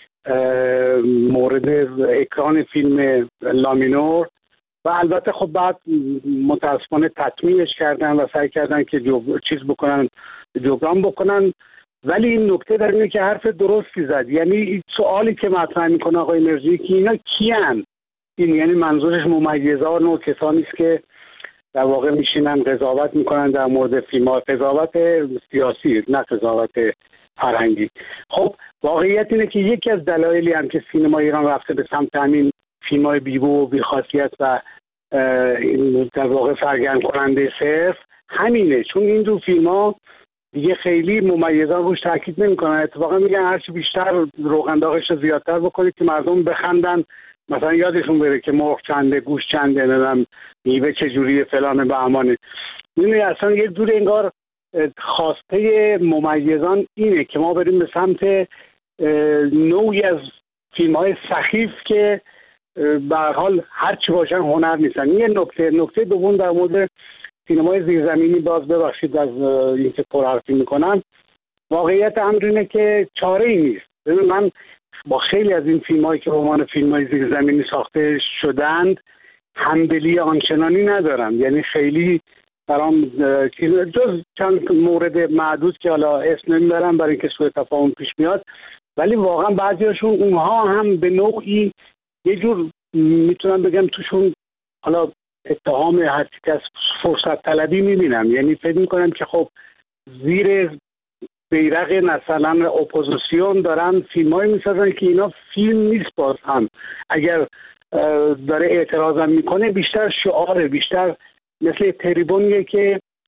مورد اکران فیلم لامینور و البته خب بعد متاسفانه تطمیعش کردن و سعی کردن که جو... چیز بکنن جبران بکنن. ولی این نکته در اینه که حرف درستی زد، یعنی سوالی که مطرح میکنه آقای مرجویی که اینا کیان؟ این یعنی منظورش ممیزان و کسانی است که در واقع میشینن قضاوت میکنن در مورد فیلم‌ها، قضاوت سیاسی نه قضاوت فرهنگی. خب واقعیت اینه که یکی از دلایلی هم که سینما ایران رفته به سمت همین فیلم‌های بی‌بو و بی‌خاصیت و در واقع سرگرم کننده صرف همینه، چون این دو فیلم‌ها دیگه خیلی ممیزان روش تاکید نمی‌کنن. اتفاقا میگن هرچی بیشتر روغن داغش رو زیادتر بکنید که مردم بخندن، مثلا یادشون بره که مرغ چنده، گوش چنده، نمیدونم میوه چجوریه، فلان بهمانه. می‌بینی اصلا یک جور انگار خواسته ممیزان اینه که ما بریم به سمت نوعی از فیلم‌های سخیف که به هر حال هر چی باشن هنر نیستن. یه نکته نکته دوم در مورد سینمای زیرزمینی، باز ببخشید از اینکه پرحرفی میکنم، واقعیت امر اینه که چاره ای نیست. ببین من با خیلی از این فیلم‌هایی که به عنوان فیلم‌های زیرزمینی ساخته شدند همدلی آنچنانی ندارم، یعنی خیلی برام جز چند مورد معدود که حالا اسم نمیبرم برای اینکه سوء تفاهم پیش میاد، ولی واقعا بعضیاشون اونها هم به نوعی یه جور میتونم بگم توشون حالا اتهام هر کس فرصت طلبی میبینم، یعنی فکر میکنم که خب زیر بیرق مثلا اپوزیسیون دارن فیلمایی میسازن که اینا فیلم نیست. باز هم اگر داره اعتراضم میکنه بیشتر شعاره، بیشتر مثل تریبونیه که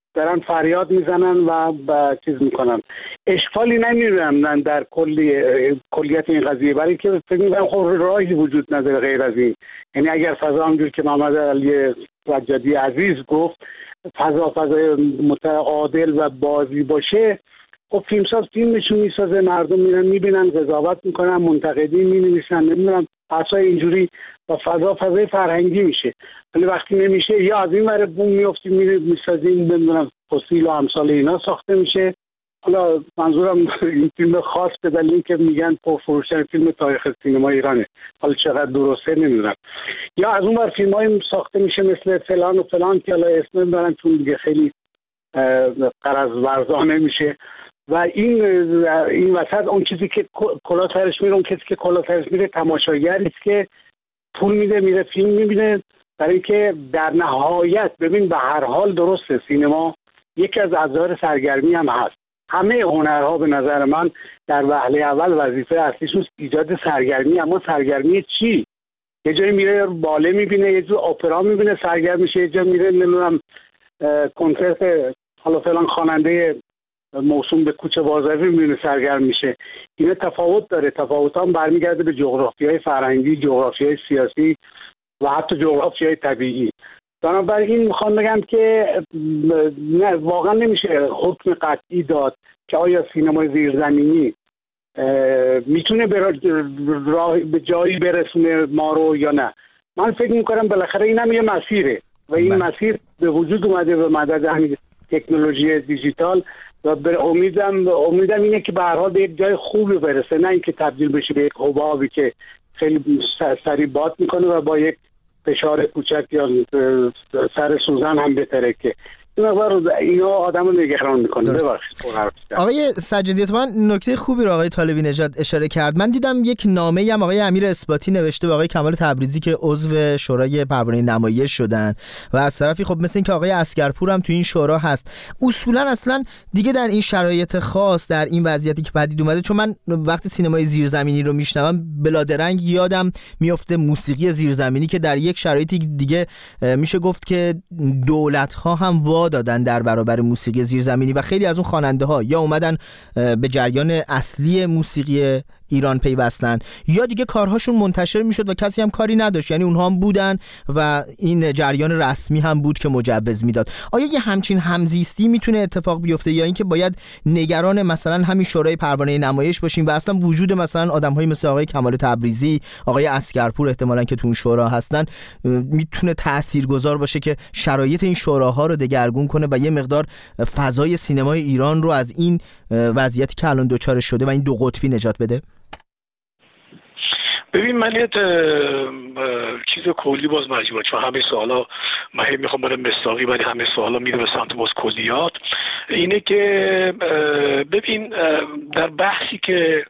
دارن فریاد میزنن و چیز میکنن. اشکالی نمیبینم در کلی کلیت این قضیه، برای که فکر میکنم خب راهی وجود نداره غیر از این. یعنی اگر فضا همجور که محمد علی سجادی عزیز گفت فضا فضای متعادل و بازی باشه، خب فیلمساز فیلمشون میسازه، مردم میرن میبینن، قضاوت میکنن، منتقدین مینویسن، نمیدونم اصلا اینجوری و فضا فضای فرهنگی میشه. ولی وقتی نمیشه یا از این ور بوم میافتیم میسازیم، نمیدونم فسیل و امثال اینا ساخته میشه. حالا منظورم این فیلم خاص به دلیلی که میگن پرفروشترین فیلم تاریخ سینما ایرانه، حالا چقدر درسته نمیدونم. یا از اون ور فیلمای ساخته میشه مثل فلان و فلان که حالا اسم نمیبرن چون دیگه خیلی قرض ورزانه میشه. و این این وسط اون چیزی که کلا سرش میره، اون کسی که کلا سرش میره تماشاگری است که پول میده میره فیلم میبینه، برای که در نهایت ببین به هر حال درسته سینما یکی از ابزار سرگرمی هم هست. همه هنرها به نظر من در وهله اول وظیفه اصلیشون ایجاد سرگرمی، اما سرگرمی چی؟ یه جایی میره باله میبینه، یه جور اپرا میبینه سرگرم میشه، یه جا میره نمیدونم کنسرت حالا فلان خواننده موسوم به کوچه بازاوی میبینه سرگرم میشه. اینا تفاوت داره. تفاوت هم برمیگرده به جغرافیای فرهنگی، جغرافیای سیاسی و حتی جغرافیای طبیعی. بنابراین میخوام بگم که نه واقعا نمیشه حکم قطعی داد که آیا سینمای زیرزمینی میتونه به جایی برسونه ما رو یا نه. من فکر میکنم بالاخره این هم یه مسیره و این من. مسیر به وجود اومده به مدد همین تکنولوژی دیجیتال و به امیدم امیدم اینه که به هر حال به یک جای خوبی برسه، نه اینکه تبدیل بشه به یک حبابی که خیلی سریع باد میکنه و با یک فشار کوچک یا سر سوزن هم بهتره که اینا آدمو نگران میکنه. ببخشید. آقای سجادی من نکته خوبی رو آقای طالبی نژاد اشاره کرد. من دیدم یک نامه‌ای هم آقای امیر اثباتی نوشته به آقای کمال تبریزی که عضو شورای پروانه نمایش شدن و از طرفی خب مثل اینکه آقای اسگرپور هم تو این شورا هست. اصولا اصلا دیگه در این شرایط خاص، در این وضعیتی که پدید اومده، چون من وقتی سینمای زیرزمینی رو میشنوم بلادرنگ یادم میفته موسیقی زیرزمینی که در یک شرایطی دیگه میشه گفت که دولت‌ها هم وا دادن در برابر موسیقی زیرزمینی و خیلی از اون خواننده‌ها یا اومدن به جریان اصلی موسیقی ایران پیوستن یا دیگه کارهاشون منتشر میشد و کسی هم کاری نداشت، یعنی اونها هم بودن و این جریان رسمی هم بود که مجوز میداد. آیا یه همچین همزیستی میتونه اتفاق بیفته یا اینکه باید نگران مثلا همین شورای پروانه نمایش باشیم و اصلا وجود مثلا آدم‌های مثل آقای کمال تبریزی، آقای اسگرپور احتمالاً که تو اون شورا هستن میتونه تاثیرگذار باشه که شرایط این شوراها رو دگرگون کنه و یه مقدار فضای سینمای ایران رو از این وضعیتی که الان دوچار شده و این دو قطبی نجات بده؟ ببین من یه چیز کلی باز مجموعه، چون همه سوالا من هی میخوام برم مستاقی ولی همه سوالا میره به سمت باز کلیات. اینه که ببین در بحثی که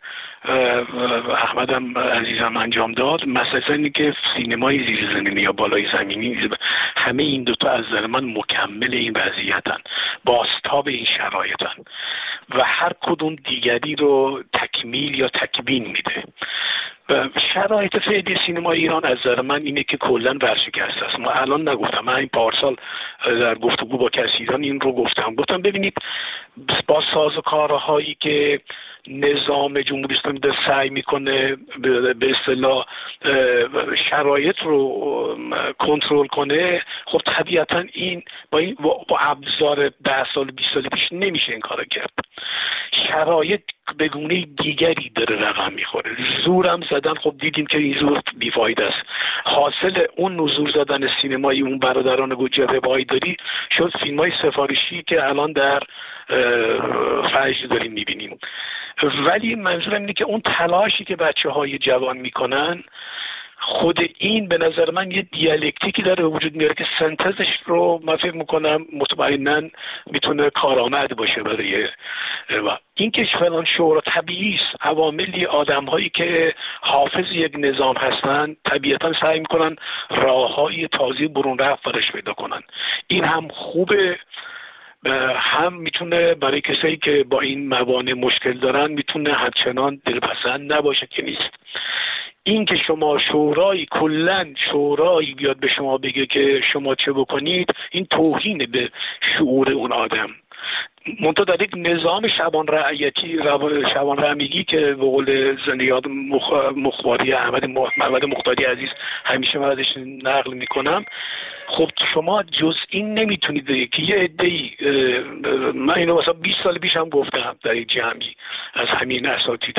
احمدم عزیزم انجام داد، مثلا اینه که سینمای زیرزمینی یا بالای زمینی، همه این دوتا از نظر من مکمل این وضعیتن، بازتاب این شرایطن و هر کدوم دیگری رو تکمیل یا تکبین میده. شرایط فعلی سینما ایران از نظر من اینه که کلا ورشکسته است. ما الان نگفتم، من این پارسال در گفتگو با کسیدان این رو گفتم گفتم ببینید با سازوکارهایی که نظام جمهوری اسلامی داره سعی میکنه به اصطلاح شرایط رو کنترل کنه، خب طبیعتا این با این با ابزار ده سال بیست سال پیش نمیشه این کارو کرد. شرایط به گونه دیگری داره رقم میخوره. زورم زدن، خب دیدیم که این زور بیفایده است. حاصل اون نزور زدن سینمایی اون برادران جبهه پایداری شد فیلم‌های سفارشی که الان در فجر داریم میبینیم. ولی منظورم اینه که اون تلاشی که بچه‌های جوان میکنن، خود این به نظر من یه دیالکتیکی داره به وجود میاره که سنتزش رو من فکر میکنم مطمئناً میتونه کارآمد باشه برای و این که فلان شورا طبیعی است. عواملی آدم‌هایی که حافظ یک نظام هستن طبیعتاً سعی میکنن راه‌های تازه برون رفت برش پیدا کنن. این هم خوبه، هم میتونه برای کسایی که با این موانع مشکل دارن میتونه همچنان دلپسند نباشه که نیست. این که شما شورای کلن شورایی بیاد به شما بگه که شما چه بکنید، این توهین به شعور اون آدم. منتها در یک نظام شبان رعیتی شبان رحمیگی که به قول زندیات مخ... مخباری احمد محمد مختاری عزیز همیشه من ازش نقل میکنم، خب شما جز این نمیتونید بگید که یه عده‌ای، من اینو مثلا بیست سال پیش هم گفتم در یک جمعی از همین اساتید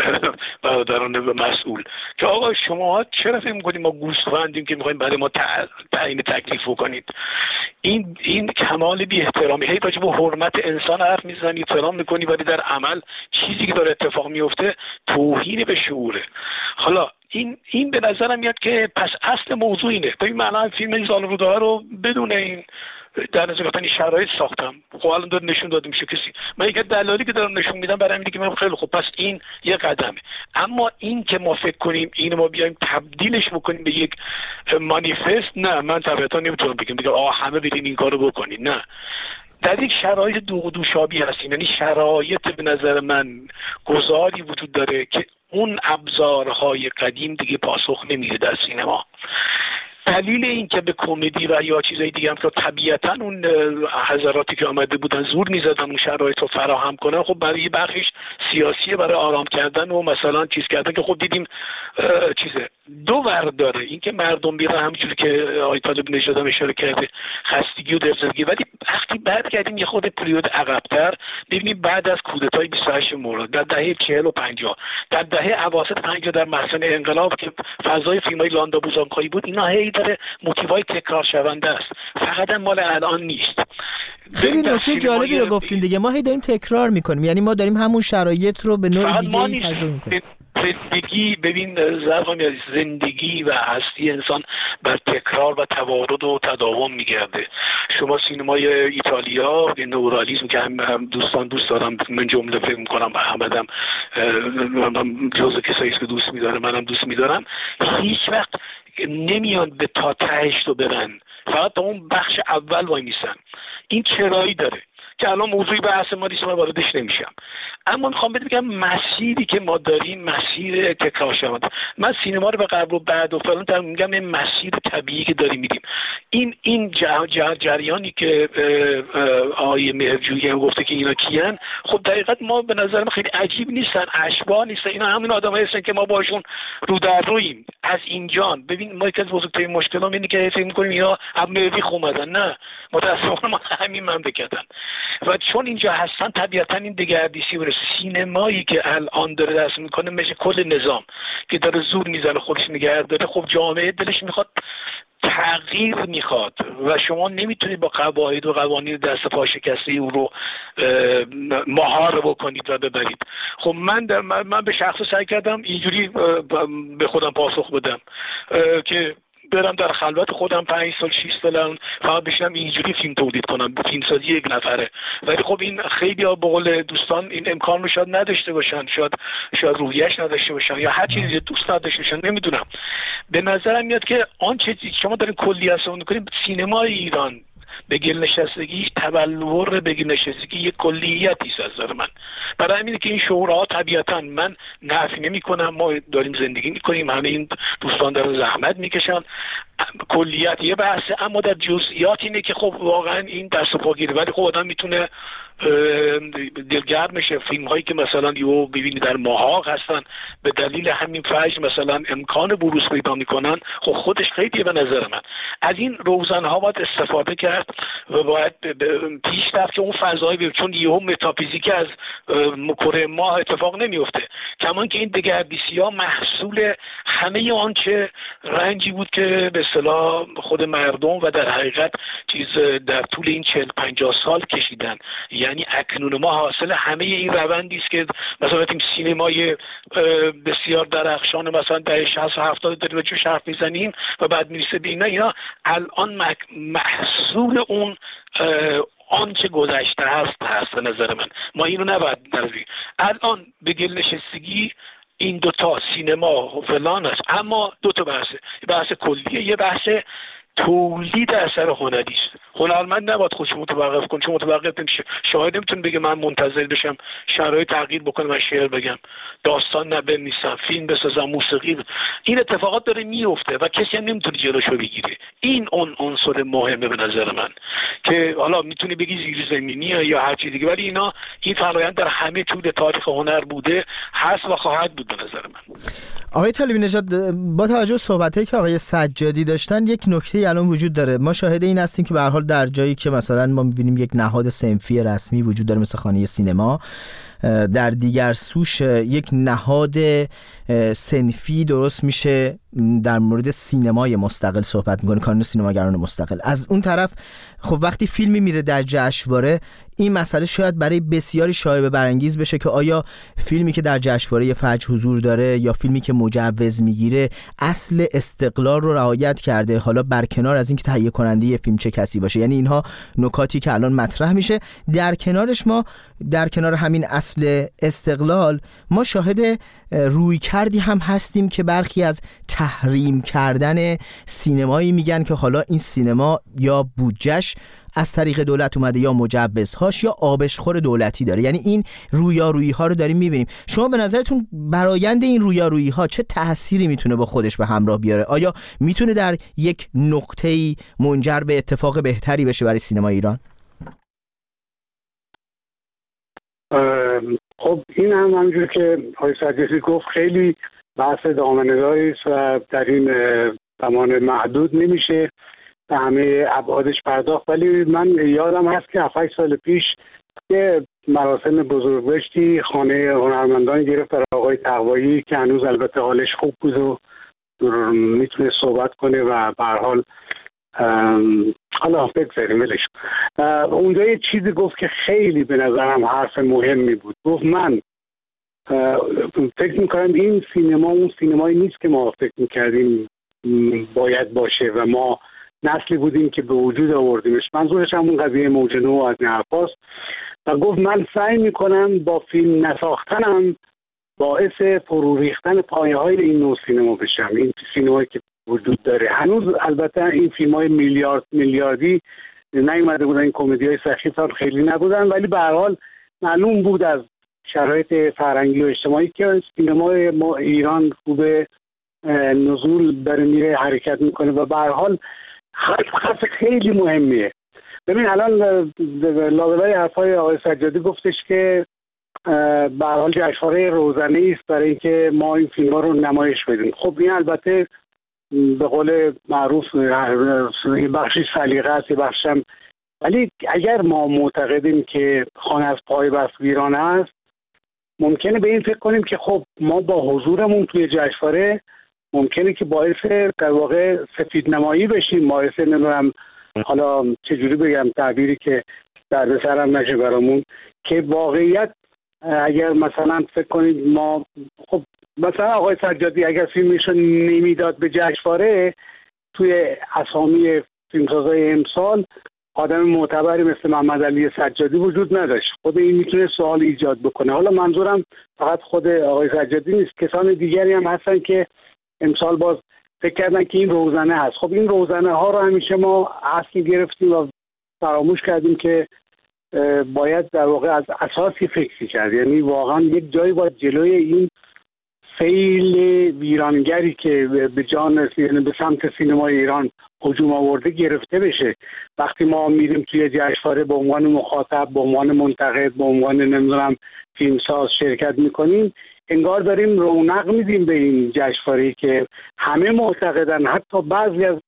برادران مسئول که آقا شما چرا فکر میکنید ما گوسفندیم که میخوایم برای ما تعیین تکلیف بکنید؟ این این کمال بی احترامی. هی راجع به حرمت انسان حرف میزنی، احترام میکنی، ولی در عمل چیزی که داره اتفاق میفته توهین به شعوره. حالا این این به نظرم میاد که پس اصل موضوع اینه. ببین من الان فیلم زالروده رو بدون این در نظر گرفتن شرایط ساختم. خب الان داره نشون داده میشه کسی، من یک دلالی که دارم نشون میدم برای اینه که من خیلی خوب، پس این یه قدمه. اما این که ما فکر کنیم این ما بیایم تبدیلش بکنیم به یک مانیفست، نه، من طبعا نمیتونم بگم دیگه آ همه برین این کارو بکنین. نه، در یک شرایط دو دوشابی هستیم. یعنی شرایط به نظر من گذاری وجود داره که اون ابزارهای قدیم دیگه پاسخ نمیده در سینما. دلیل این که به کمدی و یا چیزای دیگه هم که طبیعتاً اون حضراتی که آمده بودن زور می‌زدن اون شرایط رو فراهم کنن، خب برای بخشش سیاسیه، برای آرام کردن و مثلا چیز کردن که خب دیدیم چیزه دو ور داره. این که مردم بیرن همونجوری که آقای طالب نژاد هم اشاره کرده خستگی و دلزدگی، ولی وقتی بعد کردیم یه خود پریود عقب‌تر ببینیم بعد از کودتای بیست و هشت مرداد در دهه چهل و پنجاه، در دهه اواسط پنجاه در محصن انقلاب که فضای فیلم‌های لاندا بوزانکایی بود، اینا هی داره موتیوهای تکرار شونده است، فقط مال الان نیست. خیلی نکته جالبی رو گفتین دیگه، ما هی داریم تکرار میکنیم، یعنی ما داریم همون شرایط رو به نوع دیگه تجربه میکنیم. زندگی ببین زرقامی زندگی و هستی انسان بر تکرار و توارد و تداوم میگرده. شما سینمای ایتالیا نورالیسم که هم دوستان دوست دارم، من جمله فکر میکنم احمدم جزء کسایی که دوست میداره، منم دوست میدارم، هیچ وقت نمیان به تا تهش رو برن، فقط تا اون بخش اول وای میسن. این چرایی داره که الان موضوعی بحث ما نیست، من واردش نمیشم. اما میخوام بگم مسیری که ما داریم مسیر تکرار شونده. من سینما رو به قبل و بعد و فلان تا میگم این مسیر طبیعی که داریم میدیم. این این جر جر جریانی که آقای مهرجویی هم گفته که اینا کیان، خب دقیقاً ما به نظر من خیلی عجیب نیستن، اشباح نیستن، اینا همین آدمایی هستن که ما باشون رو در رویم از اینجان. ببین ما یکی از بزرگترین مشکلات اینه که فکر می‌کنیم اینا از مریخ اومدن. نه، متأسفانه ما همین مملکتن و چون اینجا هستن طبیعتاً این دگردیسی و سینمایی که الان داره دست میکنه مثل کل نظام که داره زور میزنه خودش نگه داره، خب جامعه دلش میخواد تغییر میخواد و شما نمیتونید با قواعد و قوانین دست پا شکسته او رو مهار بکنید و ببرید. خب من در من به شخص سعی کردم اینجوری به خودم پاسخ بدم که برم در خلوت خودم پنج سال شش سال فقط بشینم اینجوری فیلم تولید کنم، فیلم سازی یک نفره. ولی خب این خیلی ها به قول دوستان این امکان رو شاید نداشته باشن، شاید شاید روحیه‌اش نداشته باشن یا هر چیزی دوست نداشته باشن، نمیدونم. به نظرم میاد که آنچه شما دارین کلی حساب می‌کنید سینمای ایران به گل نشستگی تبلور به گل نشستگی یک کلیتی است از نظر من. برای همینه که این شعورها طبیعتاً من نفی نمی‌کنم، ما داریم زندگی می‌کنیم، همه این دوستان دارن زحمت می‌کشن، کلیت یه بحثه، اما در جزئیات اینه که خب واقعا این دست و پا گیره. ولی خب آدم میتونه دلگرم میشه فیلم هایی که مثلا یو ببینید در محاق هستن به دلیل همین فجر مثلا امکان بروز پیدا میکنن، خب خودش خیلیه به نظر من. از این روزن ها باید استفاده کرد و باید پیش رفت که اون فضایی ببینید، چون یهو متافیزیک از کره ماه اتفاق نمیفته، کمان که این دگردیسی ها محصول همه آنچه رنجی بود که به اصطلاح خود مردم و در حقیقت چیز در طول این چهل پنجاه سال کشیدن. یعنی اکنون ما حاصل همه این روندی است که مثلا تیم سینمای بسیار درخشان مثلا دهه شصت و هفتاد داریم و چه حرف میزنیم و بعد میرسه به اینا اینا الان محصول اون آنچه گذشته هست هست به نظر من. ما اینو نباید نرویم الان به گل نشستگی این دوتا سینما و فلان است، اما دوتا بحثه، بحث کلیه، یه بحث تولید اثر هنری است. هنرمند نباید خودش متوقف کنه، چون متوقف نمیشه. شاعر نمیتونه بگه من منتظر بشم شرایط تغییر بکنه من شعر بگم، داستان نبنویسم، فیلم بسازم، موسیقی. این اتفاقات داره میفته و کسی هم نمیتونه جلوشو بگیره. این اون عنصر مهمه به نظر من که حالا میتونی بگی زیرزمینیه یا هر چیز دیگه، ولی اینا این فرآیند در همه طول تاریخ هنر بوده، هست و خواهد بود به نظر من. آقای طالبی نژاد، با توجه به صحبتایی که آقای سجادی داشتن یک نکته الان وجود داره. ما شاهد این هستیم که به هر حال در جایی که مثلا ما می‌بینیم یک نهاد صنفی رسمی وجود داره مثل خانه سینما، در دیگر سوش یک نهاد صنفی درست میشه در مورد سینمای مستقل صحبت میکنه، کانون سینماگران مستقل. از اون طرف خب وقتی فیلمی میره در جشنواره، این مسئله شاید برای بسیاری شایبه برانگیز بشه که آیا فیلمی که در جشنواره فجر حضور داره یا فیلمی که مجوز میگیره اصل استقلال رو رعایت کرده، حالا برکنار از اینکه تهیه کننده یه فیلم چه کسی باشه. یعنی اینها نکاتی که الان مطرح میشه. در کنارش ما در کنار همین اصل استقلال ما شاهد روی کردی هم هستیم که برخی از تحریم کردن سینمایی میگن که حالا این سینما یا بودجهش از طریق دولت اومده یا مجوزهاش یا آبشخور دولتی داره. یعنی این رویارویی ها رو داریم میبینیم. شما به نظرتون برآیند این رویارویی ها چه تأثیری میتونه با خودش به همراه بیاره؟ آیا میتونه در یک نقطه‌ای منجر به اتفاق بهتری بشه برای سینما ایران؟ خب این هم همونجور که آقای سجادی گفت خیلی بحث دامنه‌داری است و در این زمان محدود نمیشه به همه ابعادش پرداخت. ولی من یادم هست که هفت هشت سال پیش یه مراسم بزرگداشتی خانه هنرمندان گرفت برای آقای تقوایی که هنوز البته حالش خوب بود و میتونه صحبت کنه و به هر حال حالا بگذاریم ولش. اونجا یه چیزی گفت که خیلی به نظرم حرف مهمی بود. گفت من فکر میکنم این سینما اون سینمایی نیست که ما فکر میکردیم باید باشه و ما نسلی بودیم که به وجود آوردیمش. منظورش همون قضیه موج نو از این حرفاست و گفت من سعی میکنم با فیلم نساختنم باعث فرو ریختن پایه های این نوع سینما بشم، این سینمایی که وجود داره. هنوز البته این فیلم های میلیارد میلیاردی نیومده بودن، این کمدی های سخیف هم خیلی نبودن، ولی به هر حال معلوم بود از شرایط فرهنگی و اجتماعی که سینمای ما ایران خوب نزول داره میره حرکت میکنه و به هر حال خط خیلی مهمیه. ببین الان لابلای حرفای آقای سجادی گفتش که به هر حال جشنواره روزانه‌ای است برای اینکه ما این فیلم‌ها رو نمایش بدیم. خب این البته به قول معروف یه بخشی سلیقه است، یه بخشی هم، ولی اگر ما معتقدیم که خانه از پای بست ویرانه است، ممکنه به این فکر کنیم که خب ما با حضورمون توی جشنواره ممکنه که باعث در واقع سفید نمایی بشیم، باعث نمیدونم حالا چجوری بگم تعبیری که درد سرم نشه برامون، که واقعیت اگر مثلا فکر کنید ما خب مثلا آقای سجادی اگر فیلمشو نمیداد به جشنواره، توی اسامی فیلمسازای امسال آدم معتبری مثل محمد علی سجادی وجود نداشت. خود این میتونه سوال ایجاد بکنه. حالا منظورم فقط خود آقای سجادی نیست، کسان دیگری هم هستن که امسال باز فکر کردن که این روزنه هست. خب این روزنه ها رو همیشه ما اصل گرفتیم و فراموش کردیم که باید در واقع از اساسی فکر کرد. یعنی واقعا یک جایی باید جلوی این سیل ویرانگری که به جان به سمت سینمای ایران هجوم آورده گرفته بشه. وقتی ما میریم توی جشنواره به عنوان مخاطب، به عنوان منتقد، به عنوان نمیدونم فیلمساز شرکت میکنیم، انگار داریم رونق میدیم به این جشنواره‌ای که همه معتقدن، حتی بعضی از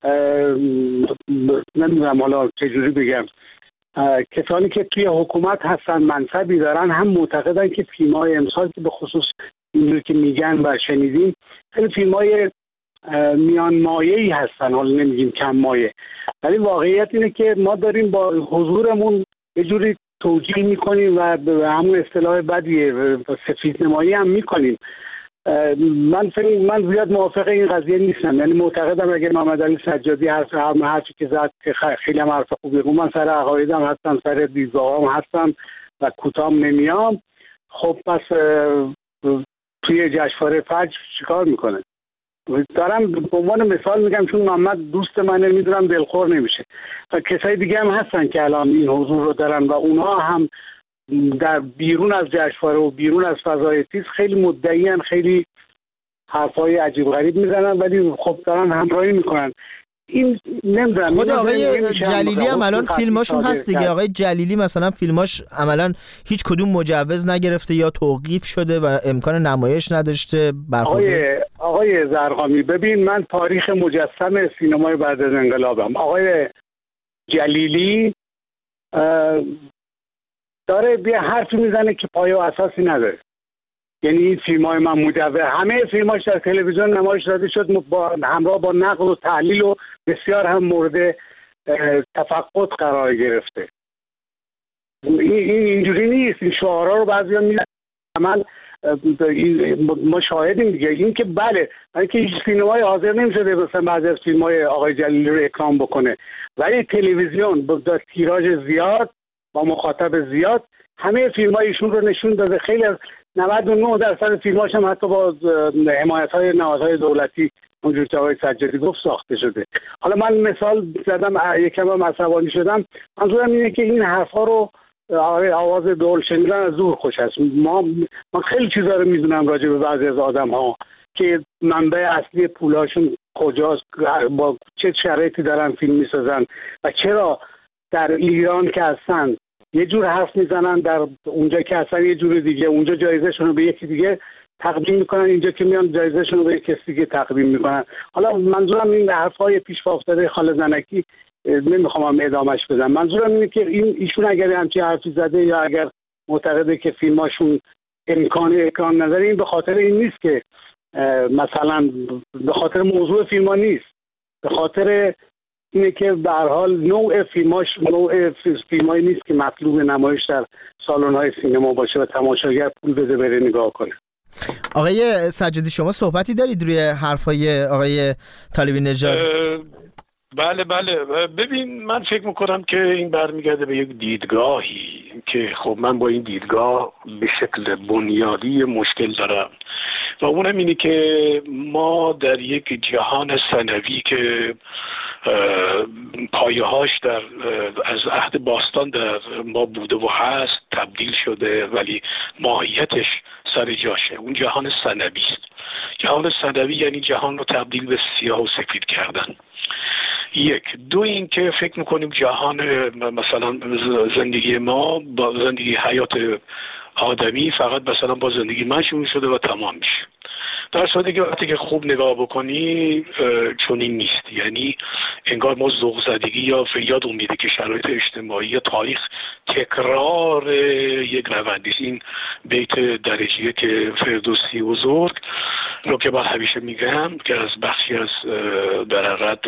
نمیدونم حالا چجوری بگم کسانی که توی حکومت هستن منصبی دارن هم معتقدن که فیلم‌های امسال که به خصوص اینجوری که میگن و شنیدیم خیلی فیلم‌های میان مایه‌ای هستن، حالا نمیگیم کم مایه، ولی واقعیت اینه که ما داریم با حضورمون یه جوری توجیه میکنیم و به همون اصطلاح بدیه سفید نمایی هم میکنیم. من فکر من زیاد موافق این قضیه نیستم. یعنی معتقدم اگر محمد علی سجادی حرف هم حرفی که زد که خیلی هم حرف خوبی بود، من سر عقایدم هستم، سر دیدگاهام هستم و کوتام نمیام. خب پس توی جشنواره فجر چیکار میکنه؟ دارم به عنوان مثال میگم چون محمد دوست منه، میدونم دلخور نمیشه و کسای دیگه هم هستن که الان این حضور رو دارن و اونها هم در بیرون از جشنواره و بیرون از فضای تیز خیلی مدعیان، خیلی حرفای عجیب غریب میزنن ولی خب دارن همراهی میکنن. این نمیدونم خود آقای جلیلی هم الان فیلماشون هست دیگه. آقای جلیلی مثلا فیلماش عملا هیچ کدوم مجوز نگرفته یا توقیف شده و امکان نمایش نداشته. آقای آقای زرقامی ببین، من تاریخ مجسم سینمای بعد از انقلابم. آقای جلیلی داره بیا حرفی میزنه که پایه و اساسی نداره. یعنی این فیلم‌های من مجوز، همه فیلماش در تلویزیون نمایش داده شد با همراه با نقد و تحلیل و بسیار هم مورد تفقد قرار گرفته. این اینجوری نیست. این شعارها رو بعضیا میزنن. عمل ما شاهدیم دیگه. این که بله، اینکه هیچ سینمای حاضر نمی‌شده مثلا بعضی از فیلم‌های آقای جلیلی رو اکرام بکنه، ولی تلویزیون با تیراژ زیاد با مخاطب زیاد همه فیلم‌های ایشون رو نشون داده. خیلی از نود و نه درصد فیلماش هم حتی با حمایت‌های نهادهای دولتی اونجور که آقای سجادی گفت ساخته شده. حالا من مثال زدم، یکم هم عصبانی شدم. منظورم اینه که این حرفا رو آواز دول شنیدن از دور خوش است. ما من خیلی چیزا رو میدونم راجع به بعضی از آدم‌ها که منبع اصلی پولاشون کجاست، با چه شرایطی دارن فیلم میسازن و چرا در ایران که هستن یه جور حرف میزنن، در اونجا که هستن یه جور دیگه. اونجا جایزه‌شون رو به یکی دیگه تقدیم میکنن، اینجا که میان جایزه‌شون رو به یکی دیگه تقدیم میکنن. حالا منظورم این حرفای پیش پا افتاده خاله زنکی نمیخوام ادامهش بدم. منظورم اینه که این ایشون اگر همچین حرفی زده یا اگر معتقده که فیلماشون امکان اکران نداره، این به خاطر این نیست که مثلا به خاطر موضوع فیلم‌ها نیست، به خاطر اینه که به هر حال نوع فیلماش نوع فیلمایی نیست که مطلوب نمایش در سالن‌های سینما باشه و تماشاگر پول بده بره نگاه کنه. آقای سجادی شما صحبتی دارید روی حرفای آقای طالبی نژاد؟ بله بله ببین، من فکر میکنم که این برمیگرده به یک دیدگاهی که خب من با این دیدگاه به شکل بنیادی مشکل دارم و اونم اینه که ما در یک جهان ثانوی که پایه‌هاش در از عهد باستان در ما بوده و هست تبدیل شده ولی ماهیتش سر جاشه. اون جهان ثانوی است. جهان ثانوی یعنی جهان رو تبدیل به سیاه و سفید کردن. یک دو این که فکر میکنیم جهان مثلا زندگی ما با زندگی حیات آدمی فقط مثلا با زندگی من شروع شده و تمام میشه. در صورتی که وقتی که خوب نگاه بکنی چنین نیست. یعنی انگار ما ذوق زدگی یا فریاد امیده که شرایط اجتماعی یا تاریخ تکرار یک روندی. این بیت درجیه که فردوسی بزرگ رو که من همیشه میگم که از بخشی از در حقیقت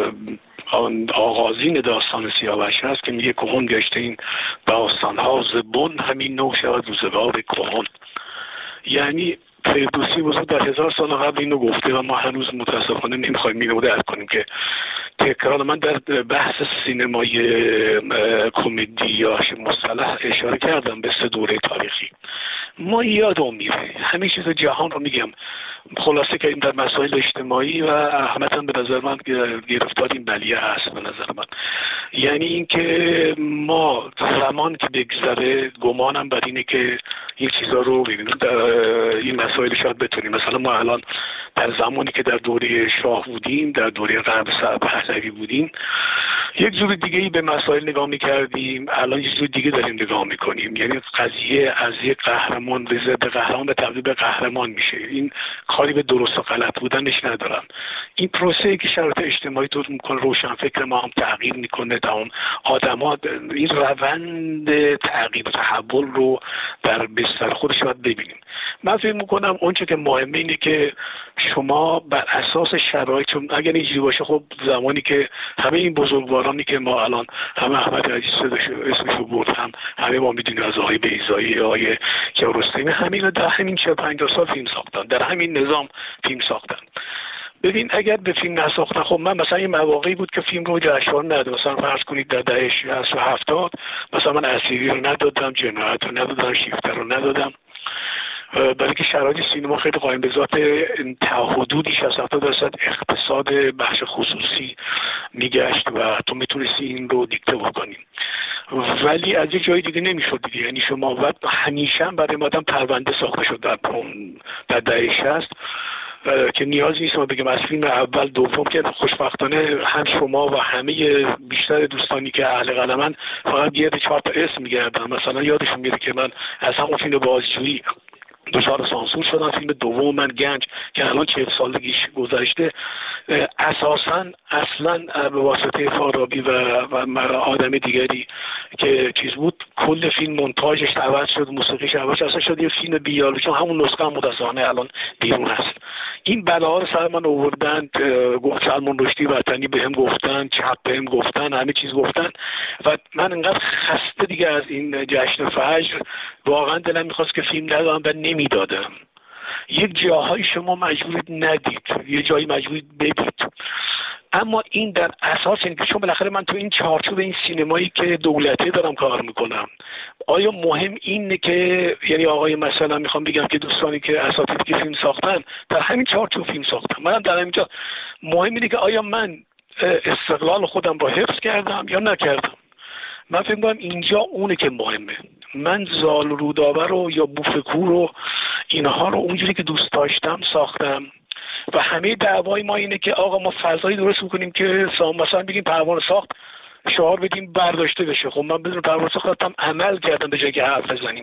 آغازین داستان سیاوش هست که میگه کهن گشته این داستان ها زبون همین نو شود روزگار کهن. یعنی فردوسی بزرگ در هزار سال قبل اینو گفته و ما هنوز متاسفانه نمیخوایم اینو درک کنیم که تکرار. من در بحث سینمای کمدی یا مصطلح اشاره کردم به سه دوره تاریخی. ما یادم میره همه چیز جهان رو میگم. خلاصه که این در مسائل اجتماعی و احمداً به نظر من گرفتار این بلیه هست به نظر من. یعنی اینکه ما زمان که بگذره گمانم بر اینه که این چیزا رو ببینیم در این مسائل شاید بتونیم. مثلا ما الان در زمانی که در دوره شاه بودیم، در دوره قبل پهلوی بودیم، یک جور دیگه ای به مسائل نگاه می‌کردیم، الان یک جور دیگه داریم نگاه می‌کنیم. یعنی قضیه از یک قهرمان به ضد قهرمان به تبدیل به قهرمان میشه. این کاری به درست و غلط بودنش ندارن. این پروسه‌ای که شرایط اجتماعی طور میکنه، روشن فکر ما هم تغییر میکنه، تمام آدم‌ها این روند تغییر و تحول رو در بستر خودش باید ببینیم. من فکر میکنم اونچه که مهمه اینه که شما بر اساس شرایط، اگر اینجوری باشه خب زمانی که همه این بزرگوارانی که ما الان هم احمد عزیز اسمشو برد، هم همه ما میدونیم از آقای بیضایی، آقای کیارستمی، همین در همین چهل پنجاه سال فیلم ساختن، در همین نظام فیلم ساختن. ببین اگر به فیلم نساختن، خب من مثلا یه مواقعی بود که فیلم رو جشنواره ندادم، مثلا فرض کنید در دهه شصت و هفتاد مثلا من اسیری رو ندادم، جنایت رو ندادم، شیفته رو ندادم برای که شرایط سینما خیلی قائم به ذات تا حدودی شصت هفتاد درصد اقتصاد بخش خصوصی میگشت و تو میتونستی این رو دیکته بکنی، ولی از یک جای دیگه نمیشد دیگه. یعنی شما بعد همیشه برای مادام پرونده ساخته شد در در دهه شصت که نیاز نیست ما بگم از فیلم اول دوم که خوشبختانه هم شما و همه بیشتر دوستانی که اهل قلمن فقط گرد چهار تا اسم میگردن. مثلا یادشون میاد که من از همون فیلم بازجویی دچار سانسور شدم، فیلم دوم من گنج که الان چهل سالگیش گذشته اساساً اصلاً به واسطه فارابی و, و آدم دیگری که چیز بود کل فیلم مونتاژش عوض شد، موسیقیش عوض شد، اصلا شد یه فیلم بی‌یار، چون همون نسخه هم متأسفانه الان بیرون هست. این بلاها رو سر من آوردن، گفت سلمان رشدی وطنی بهم گفتن، چپ بهم گفتن، همه چیز گفتن و من انقدر خسته دیگه از این جشن فجر واقعا دلم می‌خواست که فیلم ندارم و نمیدادم. یک جاهایی شما مجبورید ندید، یه جایی مجبورید بدید، اما این در اساس این که چون بالاخره من تو این چارچوب این سینمایی که دولتی دارم کار میکنم، آیا مهم اینه که یعنی آقای مثلا میخوام بگم که دوستانی که اساتیدی که فیلم ساختن در همین چارچوب فیلم ساختن، منم در همینجا مهم اینه که آیا من استقلال خودم رو حفظ کردم یا نکردم. من فکر می‌کنم اینجا اونه که مهمه. من زال رودابه رو یا بوفکو رو اینها رو اونجوری که دوست داشتم ساختم و همه دعوای ما اینه که آقا ما فضایی درست می‌کنیم که مثلا بگیم پروانه ساخت شعار بدیم برداشته بشه. خب من بدون پروانه ساختم عمل کردم به جای که حرف بزنیم.